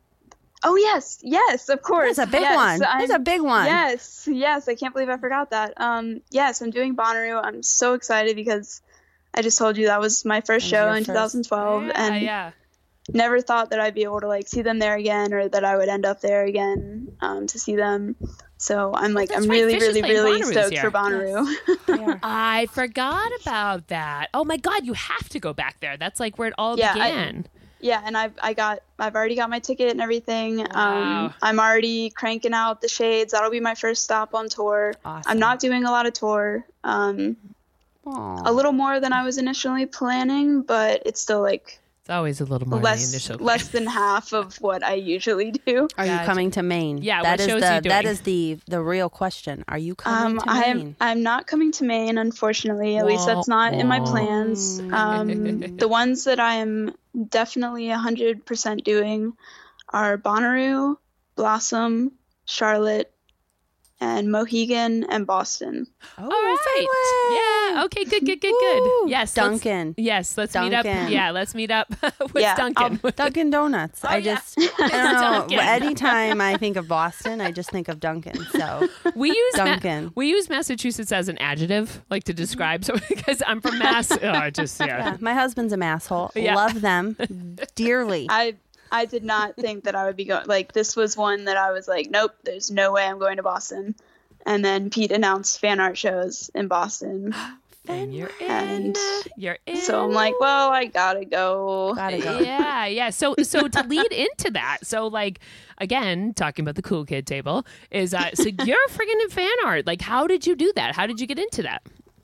Oh yes, yes, of course.
That's a big
yes,
one. That's
I'm-
a big one.
Yes, yes. I can't believe I forgot that. Um, yes, I'm doing Bonnaroo. I'm so excited because I just told you that was my first
That was
show
your
in
first-
twenty twelve,
yeah,
and
yeah.
never thought that I'd be able to like see them there again, or that I would end up there again um, to see them. So I'm like,
that's
I'm
right,
really,
Fish is
really,
playing
really
Bonnaroo's
stoked
here.
for Bonnaroo.
They are.
I forgot about that. Oh my God, you have to go back there. That's like where it all
Yeah, I-
began.
Yeah, and I've I got I've already got my ticket and everything.
Wow.
Um, I'm already cranking out the shades. That'll be my first stop on tour.
Awesome.
I'm not doing a lot of tour. Um,
Aw.
a little more than I was initially planning, but it's still like
It's always a little more than the
less
initial.
less than half of what I usually do.
Are you
Gotcha.
coming to Maine?
Yeah,
that
what
is
shows
the
are you
that
doing?
is the the real question. Are you coming
Um,
to
I'm
Maine?
I'm not coming to Maine, unfortunately. At least that's not in my plans. Um, the ones that I am definitely one hundred percent doing are Bonnaroo, Blossom, Charlotte, and Mohegan and Boston.
Oh,
All right. Yeah. Okay. Good. Good. Good. Good.
Woo.
Yes. let's-
Dunkin'.
Yes. Let's meet up.
Dunkin'.
Yeah. Let's meet up with
Yeah,
Duncan.
Dunkin' Donuts. I
Oh, yeah.
just I don't know.
Dunkin'.
Anytime I think of Boston, I just think of Dunkin'. So
We use Ma-
Dunkin'.
we use Massachusetts as an adjective, like to describe. So because I'm from Mass, oh, I just yeah.
yeah, my husband's a masshole.
Yeah.
Love them dearly.
I I did not think that I would be going. Like this was one that I was like, nope, there's no way I'm going to Boston. And then Pete announced fan art shows in Boston.
And you're in.
And
You're in.
So I'm like, well, I gotta go.
Gotta go.
Yeah, yeah. So, so to lead into that, so like again, talking about the cool kid table is uh, so you're friggin' in fan art. Like, how did you do that? How did you get into that?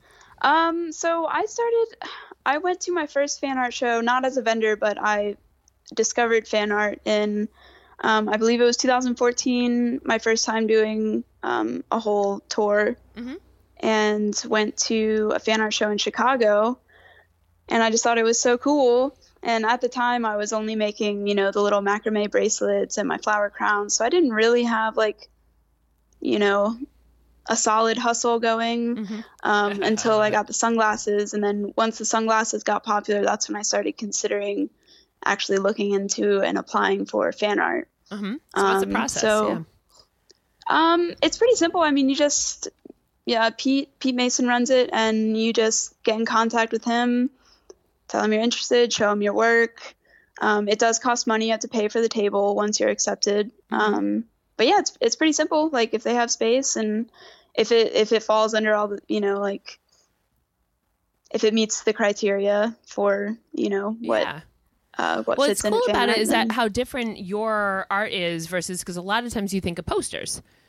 Um, so I started, I went to my first fan art show, not as a vendor, but I discovered fan art in, um, I believe it was two thousand fourteen, my first time doing um, a whole tour,
Mhm.
and went to a fan art show in Chicago, and I just thought it was so cool. And at the time, I was only making, you know, the little macrame bracelets and my flower crowns, so I didn't really have like, you know, a solid hustle going
Mm-hmm.
um, until I got the sunglasses. And then once the sunglasses got popular, that's when I started considering actually looking into and applying for fan art.
Mm-hmm. So what's the
Um,
process?
so-
yeah.
Um, it's pretty simple. I mean, you just, yeah, Pete, Pete Mason runs it, and you just get in contact with him, tell him you're interested, show him your work. Um, it does cost money. You have to pay for the table once you're accepted. Um, but yeah, it's, it's pretty simple. Like if they have space, and if it, if it falls under all the, you know, like if it meets the criteria for, you know, what,
yeah.
uh, what
What's
fits in
cool
a fan
about it
art,
is
then-
that how different your art is versus because a lot of times you think of posters.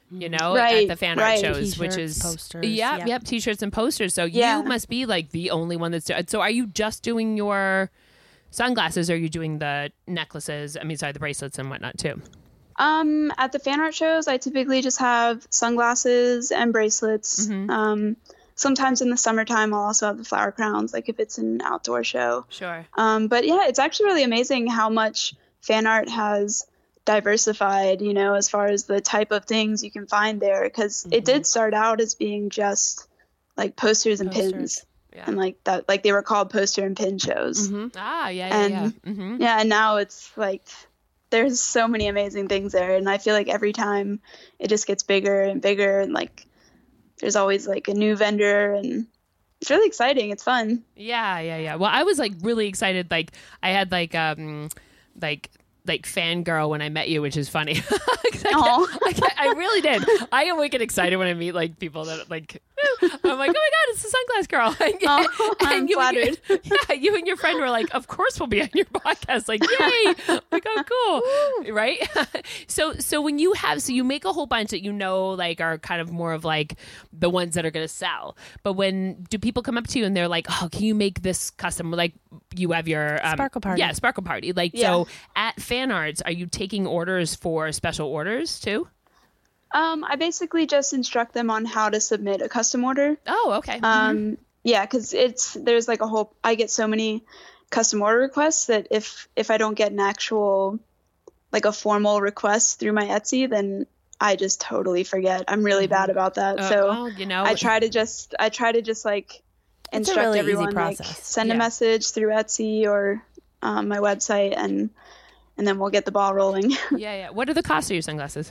you know,
Right,
at the fan
right.
art shows, which
T-shirts,
is
posters,
Yeah,
yeah.
yep, t-shirts and posters. So
Yeah.
you must be like the only one that's doing. So are you just doing your sunglasses, or are you doing the necklaces? I mean, sorry, the bracelets and whatnot too.
Um, at the fan art shows, I typically just have sunglasses and bracelets.
Mm-hmm.
Um, sometimes in the summertime, I'll also have the flower crowns, like if it's an outdoor show.
Sure.
Um, but yeah, it's actually really amazing how much fan art has diversified, you know, as far as the type of things you can find there. Because
Mm-hmm.
it did start out as being just like posters and
Posters.
pins.
Yeah.
And like that, like they were called poster and pin shows.
Ah, yeah, yeah,
And
yeah. Mm-hmm.
yeah, and now it's like there's so many amazing things there, and I feel like every time it just gets bigger and bigger, and like there's always like a new vendor, and it's really exciting. It's fun.
Yeah, yeah, yeah. Well, I was like really excited. Like I had like um like like fangirl when I met you, which is funny. 'Cause I,
Aw.
I, I really did. I am wicked excited when I meet like people that like. I'm like, oh my god, it's the sunglass girl. And,
Oh, I'm
you and your-
flattered.
yeah, you and your friend were like, of course we'll be on your podcast. Like, yay! Like, oh, cool, right? so, so when you have, so you make a whole bunch that you know, like, are kind of more of like the ones that are going to sell. But when do people come up to you and they're like, oh, can you make this custom? Like, you have your um,
Sparkle Party.
yeah, Sparkle Party. Like,
Yeah.
so at Fan Arts, are you taking orders for special orders too?
Um, I basically just instruct them on how to submit a custom order.
Oh, okay.
Um, yeah, because it's there's like a whole. I get so many custom order requests that if if I don't get an actual like a formal request through my Etsy, then I just totally forget. I'm really bad about that.
Uh,
so
well, you know,
I try to just I try to just like
It's a
instruct
really easy
everyone like
process.
send
Yeah.
a message through Etsy or um, my website, and and then we'll get the ball rolling.
yeah, yeah. What are the costs of your sunglasses?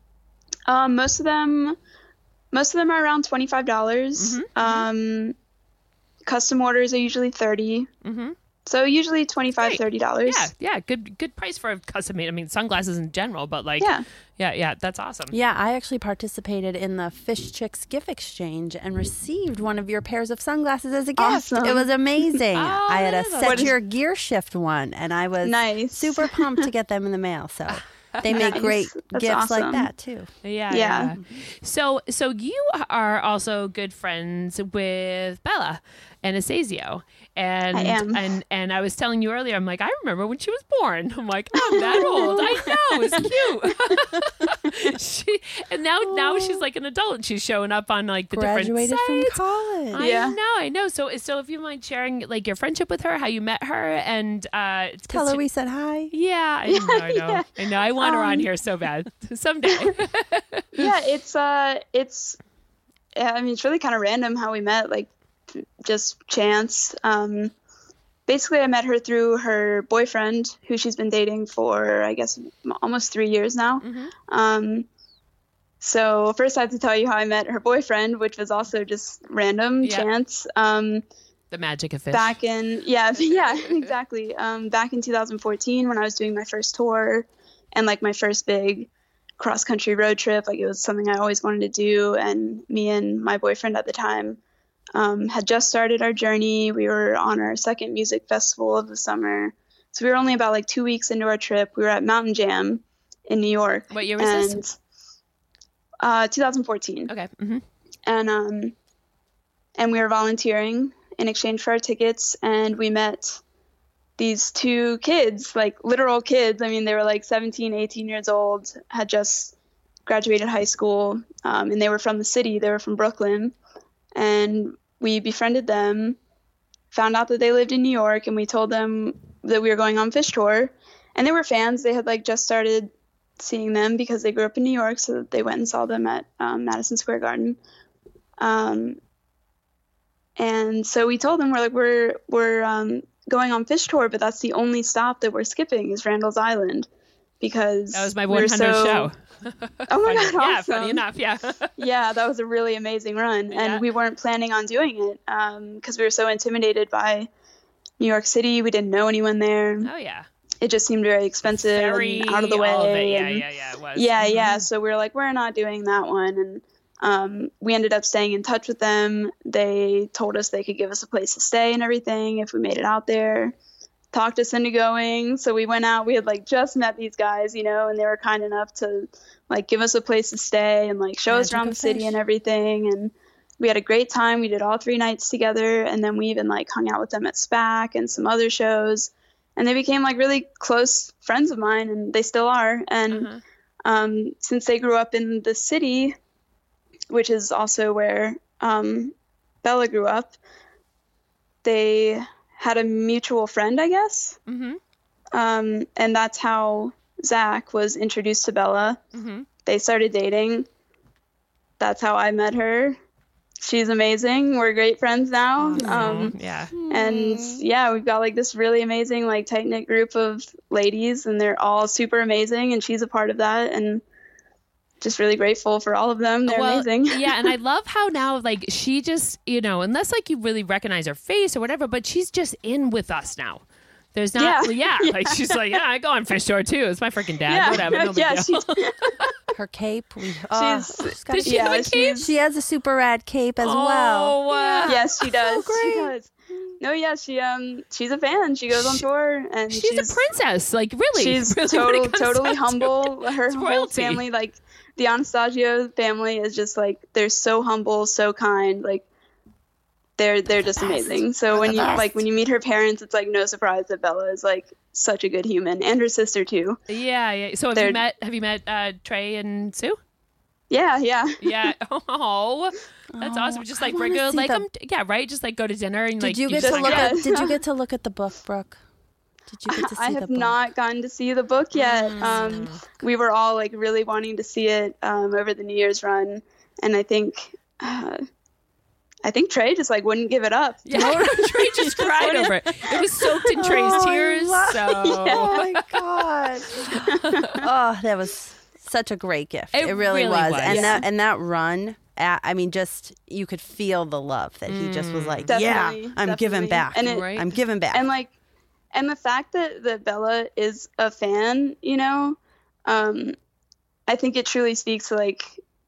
Um, most of them, most of them are around twenty five dollars.
Mm-hmm,
Um, custom orders are usually thirty.
Mhm.
So usually twenty five,
Great.
thirty dollars.
Yeah, yeah, good good price for a custom made. I mean, sunglasses in general, but like,
Yeah.
yeah, yeah, that's awesome.
Yeah, I actually participated in the Fish Chicks gift exchange and received one of your pairs of sunglasses as a gift.
Awesome.
It was amazing.
Oh,
I had
that
a
is
Set
awesome.
Your Gear Shift one, and I was
Nice.
super pumped to get them in the mail. So they make
Nice.
great
That's
gifts like
awesome.
that too.
Yeah, yeah.
Yeah.
So, so you are also good friends with Bella Anastasio, and
I am.
and and I was telling you earlier, I'm like, I remember when she was born. I'm like, I'm that old. I know, it's cute. she and now now she's like an adult, and she's showing up on like the
Graduated
different
from
sites.
college.
I
Yeah.
know, I know. So, so if you mind sharing like your friendship with her, how you met her, and uh, it's 'cause
Tell her
she-
we said hi.
Yeah, I know, I know,
Yeah.
I know. I want her on
Um,
here so bad someday.
Yeah, it's uh, it's. Yeah, I mean, it's really kind of random how we met. Like, just chance. Um, basically, I met her through her boyfriend, who she's been dating for, I guess, m- almost three years now. Um, so first, I have to tell you how I met her boyfriend, which was also just random
Yeah.
chance. Um,
The magic of fish.
back in yeah yeah exactly um back in two thousand fourteen when I was doing my first tour and like my first big cross country road trip, like it was something I always wanted to do, and me and my boyfriend at the time um had just started our journey. We were on our second music festival of the summer, so we were only about like two weeks into our trip. We were at Mountain Jam in New York.
What year was this?
and, uh two thousand fourteen.
Okay. Mm-hmm.
and um and we were volunteering in exchange for our tickets, and we met these two kids, like literal kids. I mean, they were like seventeen, eighteen years old, had just graduated high school, um, and they were from the city. They were from Brooklyn, and we befriended them, found out that they lived in New York, and we told them that we were going on Fish Tour, and they were fans. They had like just started seeing them because they grew up in New York, so they went and saw them at um, Madison Square Garden. Um, and so we told them, we're like, we're we're um, going on Fish Tour, but that's the only stop that we're skipping is Randall's Island, because
That was my
we were
one hundredth
so-
show.
Oh my
Funny-
god!
yeah,
awesome.
funny enough, yeah.
Yeah, that was a really amazing run,
Yeah.
and we weren't planning on doing it because we were so intimidated by New York City. We didn't know anyone there.
Oh yeah.
It just seemed very expensive
Very
and out of the way.
all of it. Yeah,
and-
yeah, yeah. It was.
yeah,
Mhm.
yeah. So we were like, we're not doing that one. And um, we ended up staying in touch with them. They told us they could give us a place to stay and everything if we made it out there. talked us into going. So we went out. We had like just met these guys, you know, and they were kind enough to like give us a place to stay and like show us
Magic
around
of
the city
fish.
and everything. And we had a great time. We did all three nights together, and then we even like hung out with them at SPAC and some other shows. And they became like really close friends of mine, and they still are. And
Uh-huh.
um, since they grew up in the city, which is also where um, Bella grew up, they had a mutual friend, I guess.
Mm-hmm.
Um, and that's how Zach was introduced to Bella.
Mm-hmm.
They started dating. That's how I met her. She's amazing. We're great friends now. Um,
Yeah.
and yeah, we've got like this really amazing, like tight knit group of ladies, and they're all super amazing. And she's a part of that. And just really grateful for all of them. They're
Well,
amazing.
yeah, and I love how now, like, she just, you know, unless like you really recognize her face or whatever, but she's just in with us now. There's not, yeah,
Yeah.
like she's like, yeah, I go on fish tour too. It's my freaking dad.
Yeah.
Whatever. No big
Yeah,
deal.
she's-
Her cape. We, oh,
She's-
she's got
Did
a-
she have
yeah,
a cape?
she's-
she has a super rad cape as well.
Oh, uh,
Yes, she does.
great.
She does. No, yeah, she um, she's a fan. She goes on tour, and
she's,
she's
a princess. Like, really.
She's
really, when
total,
it comes
totally
down to
humble.
it.
Her
It's
whole
royalty.
family, like the Anastasio family, is just like they're so humble, so kind. Like they're they're just amazing. So when you like when you meet her parents, it's like no surprise that Bella is like such a good human, and her sister too.
Yeah, yeah. So have you
They're-
met? Have you met uh, Trey and Sue?
Yeah, yeah.
Yeah. Oh, that's
Oh,
awesome. Just
I
like
wanna
regular,
see
like
the-
um, yeah, right. Just like go to dinner and
Did
like
you get
just
to
hang
look
out.
at? Did you get to look at the book, Brooke? Did you get to see
I
the
have
book?
not gotten to see the book yet. Um, we were all like really wanting to see it um, over the New Year's run, and I think. Uh, I think Trey just like wouldn't give it up.
Yeah, Trey just cried over it. It was soaked in Trey's
Oh, I
tears.
love-
So
Oh my god! Oh, that was such a great gift.
It
It, really,
really
was.
was.
And
Yeah.
that and that run. At, I mean, just you could feel the love that he just was like,
Definitely,
yeah, I'm giving
definitely.
back.
And it-
Right.
I'm giving back.
And like, and the fact that that Bella is a fan, you know, um, I think it truly speaks to like,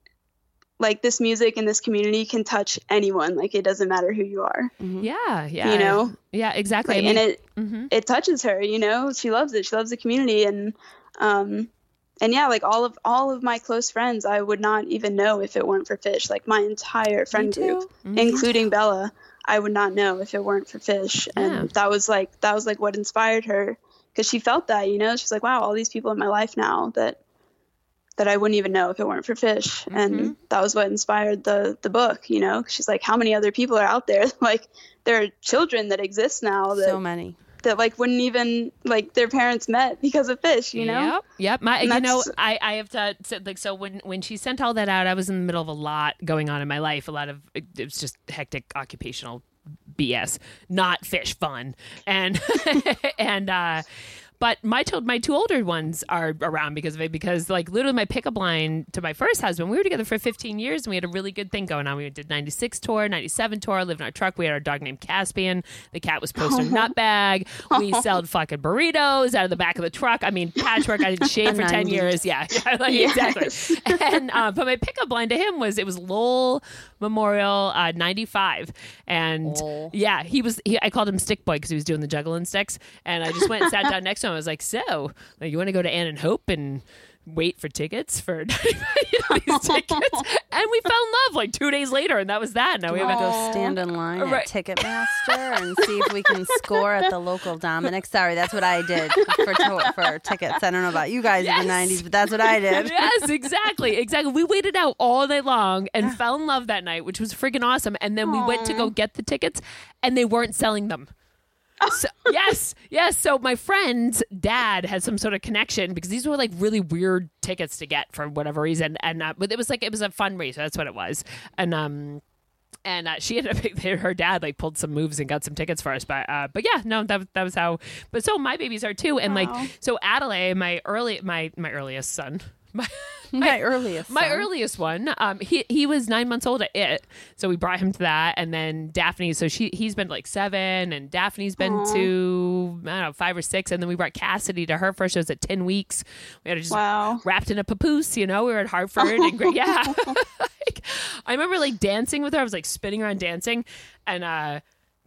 like this music and this community can touch anyone. Like it doesn't matter who you are,
yeah, yeah,
you know.
yeah, exactly.
Like,
I mean,
and it
mhm.
it touches her, you know. She loves it. She loves the community, and um, and yeah, like all of all of my close friends, I would not even know if it weren't for Fish. Like my entire friend
too.
group, including Bella, I would not know if it weren't for Fish.
Yeah.
And that was like that was like what inspired her, because she felt that, you know. She's like, wow, all these people in my life now that that I wouldn't even know if it weren't for Fish. And that was what inspired the the book, you know. She's like, how many other people are out there? Like there are children that exist now that
so many.
that like wouldn't even like their parents met because of Fish, you know.
Yep, yep. My,
And
you know,
that's-
I, I have to so, like so when when she sent all that out, I was in the middle of a lot going on in my life. A lot of it, it was just hectic occupational B S, not Fish fun, and and uh, but my two my two older ones are around because of it. Because like literally my pickup line to my first husband, we were together for fifteen years and we had a really good thing going on. We did ninety-six tour, ninety-seven tour, lived in our truck. We had our dog named Caspian. The cat was Poster Nutbag. We sold fucking burritos out of the back of the truck. I mean, patchwork. I didn't shave for ten
nineties.
years. Yeah, yeah, like, exactly. And uh, but my pickup line to him was it was Lowell Memorial uh, ninety-five, and
Lowell.
yeah, he was. He, I called him Stick Boy because he was doing the juggling sticks, and I just went and sat down next to him. I was like, "So, like, you want to go to Ann and Hope and wait for tickets for you know, these tickets?" And we fell in love like two days later, and that was that. Now we have
Go
to.
stand in line
Right.
at Ticketmaster and see if we can score at the local Dominic. Sorry, that's what I did for to- for tickets. I don't know about you guys in
Yes.
the nineties, but that's what I did.
Yes, exactly, exactly. We waited out all night long and fell in love that night, which was freaking awesome. And then we went to go get the tickets, and they weren't selling them. So, yes, yes. So my friend's dad had some sort of connection because these were like really weird tickets to get for whatever reason, and uh, but it was like it was a fundraiser. That's what it was, and um. And uh, she ended up, her dad like pulled some moves and got some tickets for us. But uh, but yeah, no, that that was how. But so my babies are too, and
Wow.
like so Adelaide, my early my my earliest son, my
My earliest,
my
son.
earliest one, um, he he was nine months old at it, so we brought him to that, and then Daphne, so she he's been like seven, and Daphne's been to I don't know five or six, and then we brought Cassidy to her first. She was at ten weeks. We had her just
Wow.
wrapped in a papoose, you know. We were at Hartford, and great, yeah. Like, I remember like dancing with her. I was like spinning around dancing, and uh.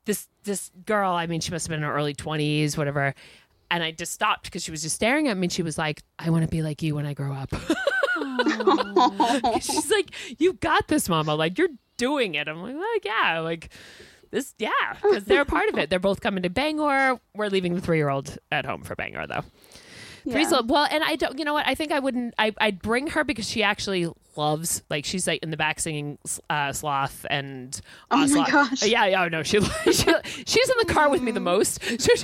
this this girl, I mean, she must have been in her early twenties, whatever. And I just stopped because she was just staring at me and she was like, I want to be like you when I grow up. She's like, you got this, Mama. Like, you're doing it. I'm like, well, yeah, like this, yeah, because they're a part of it. They're both coming to Bangor. We're leaving the three-year-old at home for Bangor, though.
Yeah.
Three, well, and I don't, you know what? I think I wouldn't, I, I'd bring her because she actually loves, like, she's like in the back singing uh, Sloth and
Oh my
Sloth.
gosh.
Yeah, yeah, no, she, she she's in the car with me the most.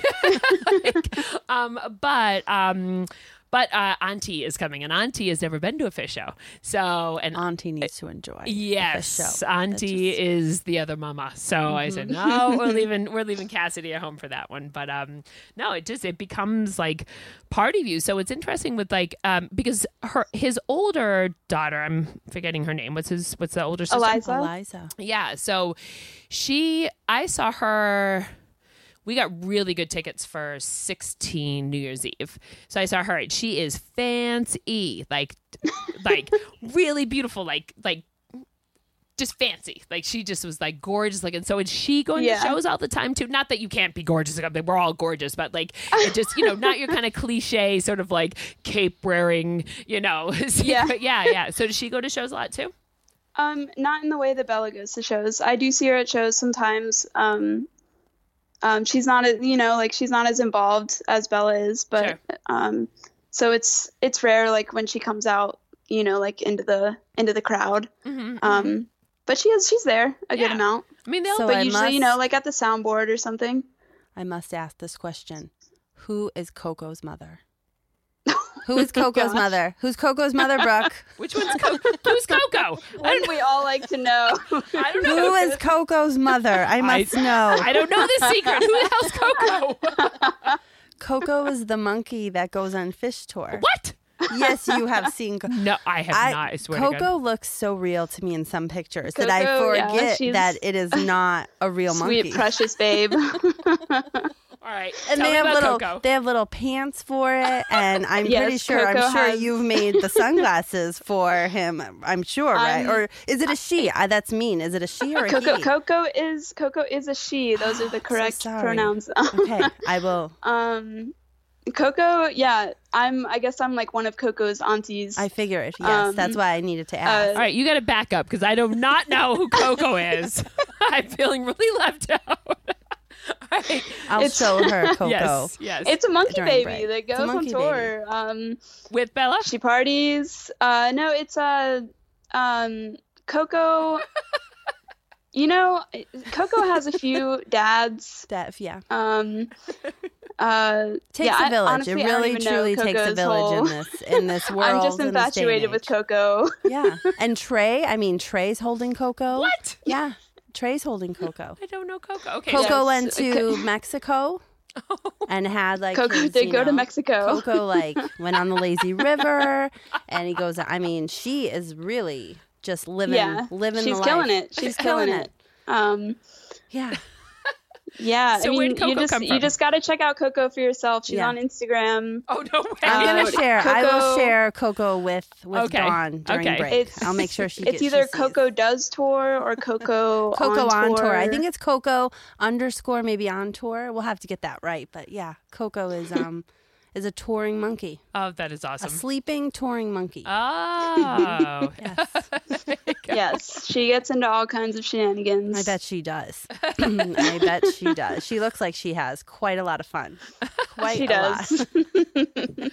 Like, um, but, um, But uh, Auntie is coming, and Auntie has never been to a fish show. So, and
Auntie needs to enjoy.
yes,
the show.
Auntie
Just...
is the other mama. So mm-hmm. I said, no, we're leaving. We're leaving Cassidy at home for that one. But um, no, it just it becomes like part of you. So it's interesting with like um because her his older daughter, I'm forgetting her name. What's his? What's the older sister?
Eliza.
Eliza.
Yeah. So she, I saw her. We got really good tickets for sixteen New Year's Eve. So I saw her. And she is fancy, like, like really beautiful, like, like just fancy. Like she just was like gorgeous. Like, and so is she going
Yeah.
to shows all the time too? Not that you can't be gorgeous. Like, we're all gorgeous, but like it just, you know, not your kind of cliche sort of like cape wearing, you know.
Yeah.
yeah, yeah. So does she go to shows a lot too?
Um, not in the way that Bella goes to shows. I do see her at shows sometimes. Um, um, she's not, a, you know, like she's not as involved as Bella is, but
Sure.
um, so it's it's rare, like when she comes out, you know, like into the into the crowd.
Mm-hmm.
Um, but she is she's there a
Yeah.
good amount.
I mean, they'll.
So
But
I
usually, you
must-
know, like at the soundboard or something.
I must ask this question. Who is Coco's mother? Who is Coco's
gosh.
mother? Who's Coco's mother, Brooke?
Which one's Co- who's Coco?
Wouldn't we all like to know?
I don't know.
Who is Coco's mother? I must know.
I don't know the secret. Who the hell's Coco?
Coco is the monkey that goes on fish tour.
What?
Yes, you have seen. Co-
No, I have
I-
not. I swear to
Coco
God.
looks so real to me in some pictures that I
Coco, yeah,
forget
she's-
that it is not a real
Sweet
monkey.
precious babe.
All right.
And
tell
they
me
have
about
little
Coco.
they have little pants for it, and I'm
Yes,
pretty sure
Coco
I'm sure
has-
you've made the sunglasses for him. I'm sure, right?
Um,
or is it a she? I, that's mean. Is it a she or a
Coco
he?
Coco is Coco is a she. Those are the correct
sorry.
pronouns.
Okay, I will.
um, Coco, yeah, I'm. I guess I'm like one of Coco's aunties.
I figured. Yes,
Um,
that's why I needed to ask.
All right, you got to back up because I do not know who Coco is. I'm feeling really left out. All right.
I'll
it's-
show her Coco.
Yes, yes.
It's a monkey
During
baby
break.
that
It's a
goes on
monkey
tour. Um,
With Bella?
she parties. Uh, no, it's uh, um, Coco. You know, Coco has a few dads.
That, yeah.
Um, uh,
Takes
yeah,
a
I-
village.
honestly,
it
I don't
really
even know
truly takes a
Coco's
village
whole-
in this in this world.
I'm just
in this day and
infatuated with
age.
Coco.
Yeah, and Trey. I mean, Trey's holding Coco.
What?
Yeah, Trey's holding Coco.
I don't know Coco. Okay.
Coco
Yes.
went to Mexico and had like
Coco
his,
did
you
go to
know,
Mexico.
Coco like went on the lazy river, and he goes. I mean, she is really just living,
Yeah,
living
she's
the
killing
life.
it. She's killing it. Um,
Yeah,
yeah,
So
I
where'd
mean,
Coco
you just
come
you
from?
just got to check out Coco for yourself. She's
Yeah.
on Instagram.
Oh, no way.
I'm gonna
Uh,
share. I will
Coco-
share Coco with with
Okay.
Dawn during
Okay.
break.
It's-
I'll make sure she.
It's
gets,
either
she sees.
Coco does tour or Coco
Coco
on,
on
tour.
tour. I think it's Coco underscore maybe on tour. We'll have to get that right, but yeah, Coco is um is a touring monkey,
Oh, that is
a
awesome.
sleeping touring monkey.
Oh.
Yes,
yes, she gets into all kinds of shenanigans.
I bet she does. I bet she does. She looks like she has quite a lot of fun. Quite
she
a
does.
lot.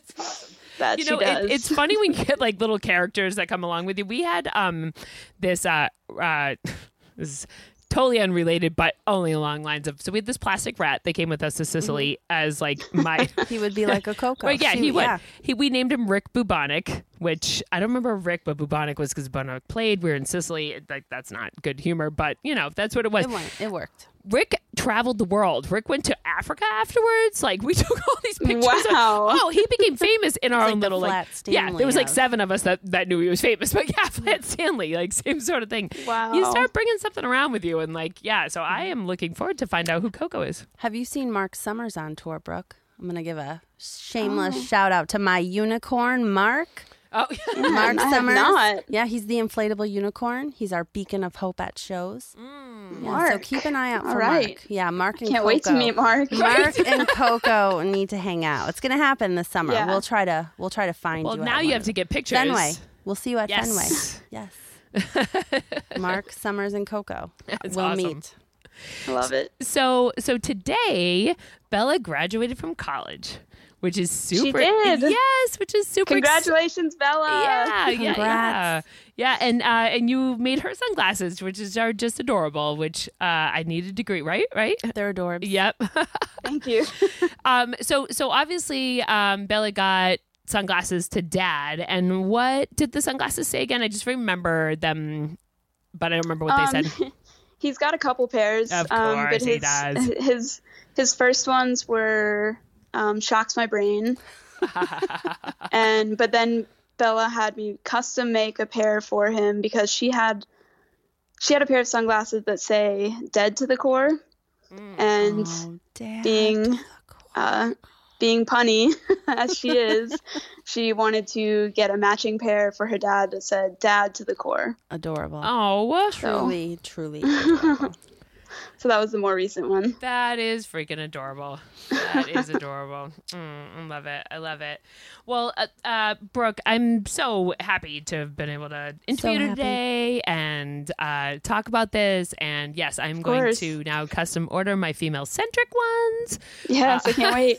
That
You
she
know,
does.
it, it's funny when you get like little characters that come along with you. We had um this uh uh this is totally unrelated, but only along lines of so we had this plastic rat that came with us to Sicily as like my
He would be like a Coco.
Well, yeah,
She-
he would.
yeah.
He we named him Rick Bubonic, which I don't remember Rick, but Bubonic was because Bubonic played. We were in Sicily. It- Like that's not good humor, but you know that's what it was.
It went. It worked.
Rick traveled the world. Rick went to Africa afterwards. Like we took all these pictures. of-
Wow.
oh, he became famous in our
It's
own
like the
little like
Flat
yeah.
Stanley
There was like
of-
seven of us that that knew he was famous. But yeah, Flat Stanley, like same sort of thing.
Wow.
You start bringing something around with you, and like yeah. So I am looking forward to find out who Coco is.
Have you seen Mark Summers on tour, Brooke? I'm gonna give a shameless
Oh.
shout out to my unicorn, Mark.
Oh,
Mark
I have
Summers.
not.
Yeah, he's the inflatable unicorn. He's our beacon of hope at shows.
Mm.
Yeah,
Mark.
so keep an eye out for
All right.
Mark. Yeah, Mark and
Can't
Coco.
wait to meet Mark.
Mark and Coco need to hang out. It's going to happen this summer.
Yeah.
We'll try to we'll try to find
well,
you.
now
at
you
one
have
of
to
the-
get pictures.
Fenway. We'll see you at
Yes.
Fenway. Yes. Mark Summers and Coco.
That's
we'll
awesome.
meet.
I love it.
So, so today, Bella graduated from college, which is super.
did.
Yes, which is super. ex-
Congratulations, Bella.
Yeah, yeah, yeah,
Congrats.
yeah, and uh, and you made her sunglasses, which is are just adorable. Which uh, I need a degree, right? Right?
They're adorbs.
Yep.
Thank you.
um. So so obviously, um, Bella got sunglasses to Dad, and what did the sunglasses say again? I just remember them, but I don't remember what they
Um,
said.
He's got a couple pairs.
Of
um, but
course he
his,
does.
His his first ones were um, shocks my brain, and but then Bella had me custom make a pair for him because she had she had a pair of sunglasses that say "Dead to the Core," and
Oh, Dad.
being uh, being punny as she is, she wanted to get a matching pair for her dad that said "Dad to the Core."
Adorable.
Oh,
Truly, truly adorable.
So that was the more recent one.
that is freaking adorable. That is adorable. Mm, I love it. I love it. Well, uh, uh, Brooke, I'm so happy to have been able to interview you
happy.
today and uh, talk about this. And yes, I'm going
course.
to now custom order my female centric ones
Yes, I can't wait.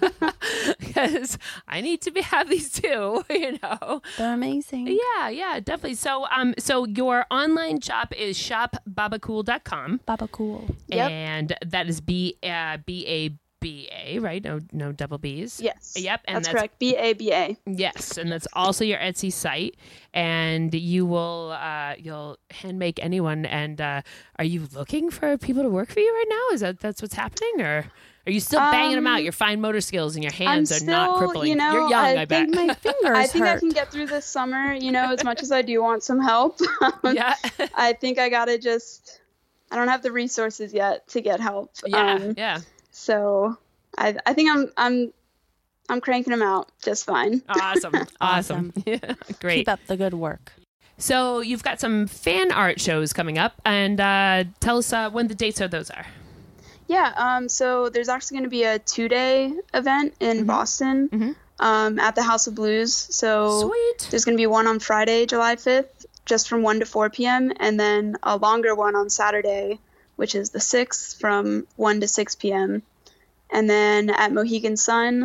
because I need to be have these too. You know.
They're amazing.
Yeah, yeah, definitely. So, um, so your online shop is shop baba cool dot com.
Baba cool.
Yep.
And that is B uh, B A B A, right? No, no double B's.
Yes.
Yep. And
that's,
that's,
correct. B A B A.
Yes, and that's also your Etsy site, and you will uh, you'll hand make anyone. And uh, are you looking for people to work for you right now? Is that that's what's happening, or are you still banging them out?
Um,
Your fine motor skills and your
I'm
hands are
still,
not crippling.
you know,
You're young, I,
I
bet.
think
My fingers
I think
hurt.
I can get through this summer, you know, as much as I do want some help.
yeah,
I think I gotta just, I don't have the resources yet to get help.
yeah,
Um,
yeah.
So I, I think I'm, I'm, I'm cranking them out just fine.
Awesome, awesome, yeah, great.
Keep up the good work.
So you've got some fan art shows coming up, and uh, tell us uh, when the dates of those are.
Yeah. Um. So there's actually going to be a two-day event in Boston,
Mhm.
um, at the House of Blues. So
Sweet.
there's going to be one on Friday, July fifth, just from one to four p.m., and then a longer one on Saturday, which is the sixth, from one to six p.m. And then at Mohegan Sun,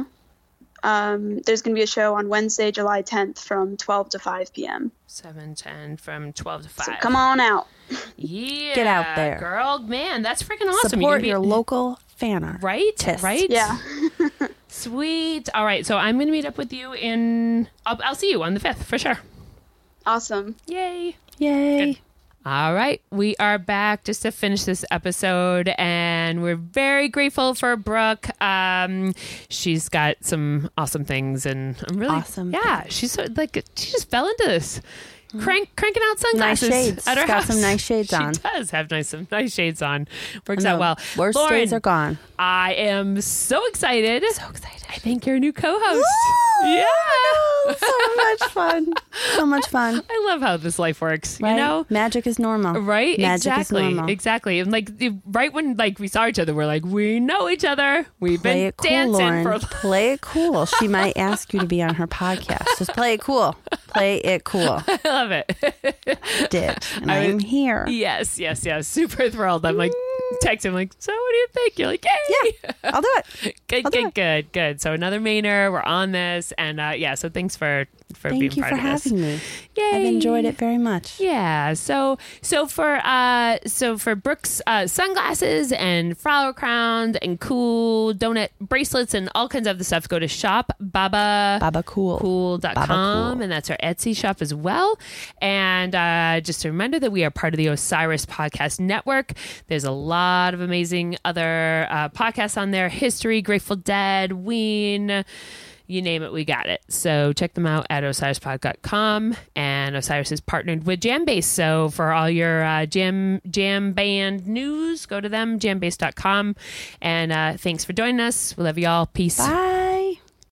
um, there's going to be a show on Wednesday, July tenth, from twelve to five p.m.
Seven ten from twelve to
So
five.
come on out.
Yeah,
Get out there.
girl. Man, that's freaking awesome.
Support
You're gonna be-
your local fan art.
right,
Test.
right.
Yeah.
Sweet. All right, so I'm gonna meet up with you in. I'll, I'll see you on the fifth for sure.
Awesome.
Yay.
Yay.
Good. All right, we are back just to finish this episode, and we're very grateful for Brooke. Um, she's got some awesome things, and I'm really
Awesome
Yeah, she's so, like she just fell into this. Crank, cranking out
Nice
sunglasses
shades.
at her
She's got
house.
some nice shades
she
on.
does have nice, some nice shades on. Works
I
out
know.
well.
Worst
Lauren,
days are gone.
I am so excited.
So excited.
I think you're a new co-host. Yeah.
so much fun. So much fun.
I love how this life works.
Right?
You know.
Magic is normal.
Right,
Magic
exactly,
is normal.
exactly. And like the- right when like we saw each other, we're like, we know each other. We've
Play
been
it cool,
dancing
Lauren.
for.
Play it cool. She might ask you to be on her podcast. Just play it cool. Play it cool.
I love it.
Did. And
I
I'm
was-
here.
yes, yes, yes. Super thrilled. I'm like texting like, so what do you think? You're like, yay!
Yeah, I'll do it.
good,
I'll do
good,
it.
good, good. So another Mainer, we're on this, and uh, yeah. So thanks for for being
Thank you
part
for
of this.
having me.
Yay!
I've enjoyed it very much.
Yeah. So so for uh so for Brooke's uh, sunglasses and flower crowns and cool donut bracelets and all kinds of other stuff, go to shop baba
Baba cool.
cool dot com,
Baba Cool.
and that's our Etsy shop as well. And uh, just a reminder that we are part of the Osiris Podcast Network. There's a lot of amazing other uh, podcasts on there: History, Grateful Dead, Ween. You name it, we got it. So check them out at osiris pod dot com. And Osiris is partnered with Jambase. So for all your uh, jam jam band news, go to them, jambase dot com. And uh, thanks for joining us. We love you all. Peace.
Bye.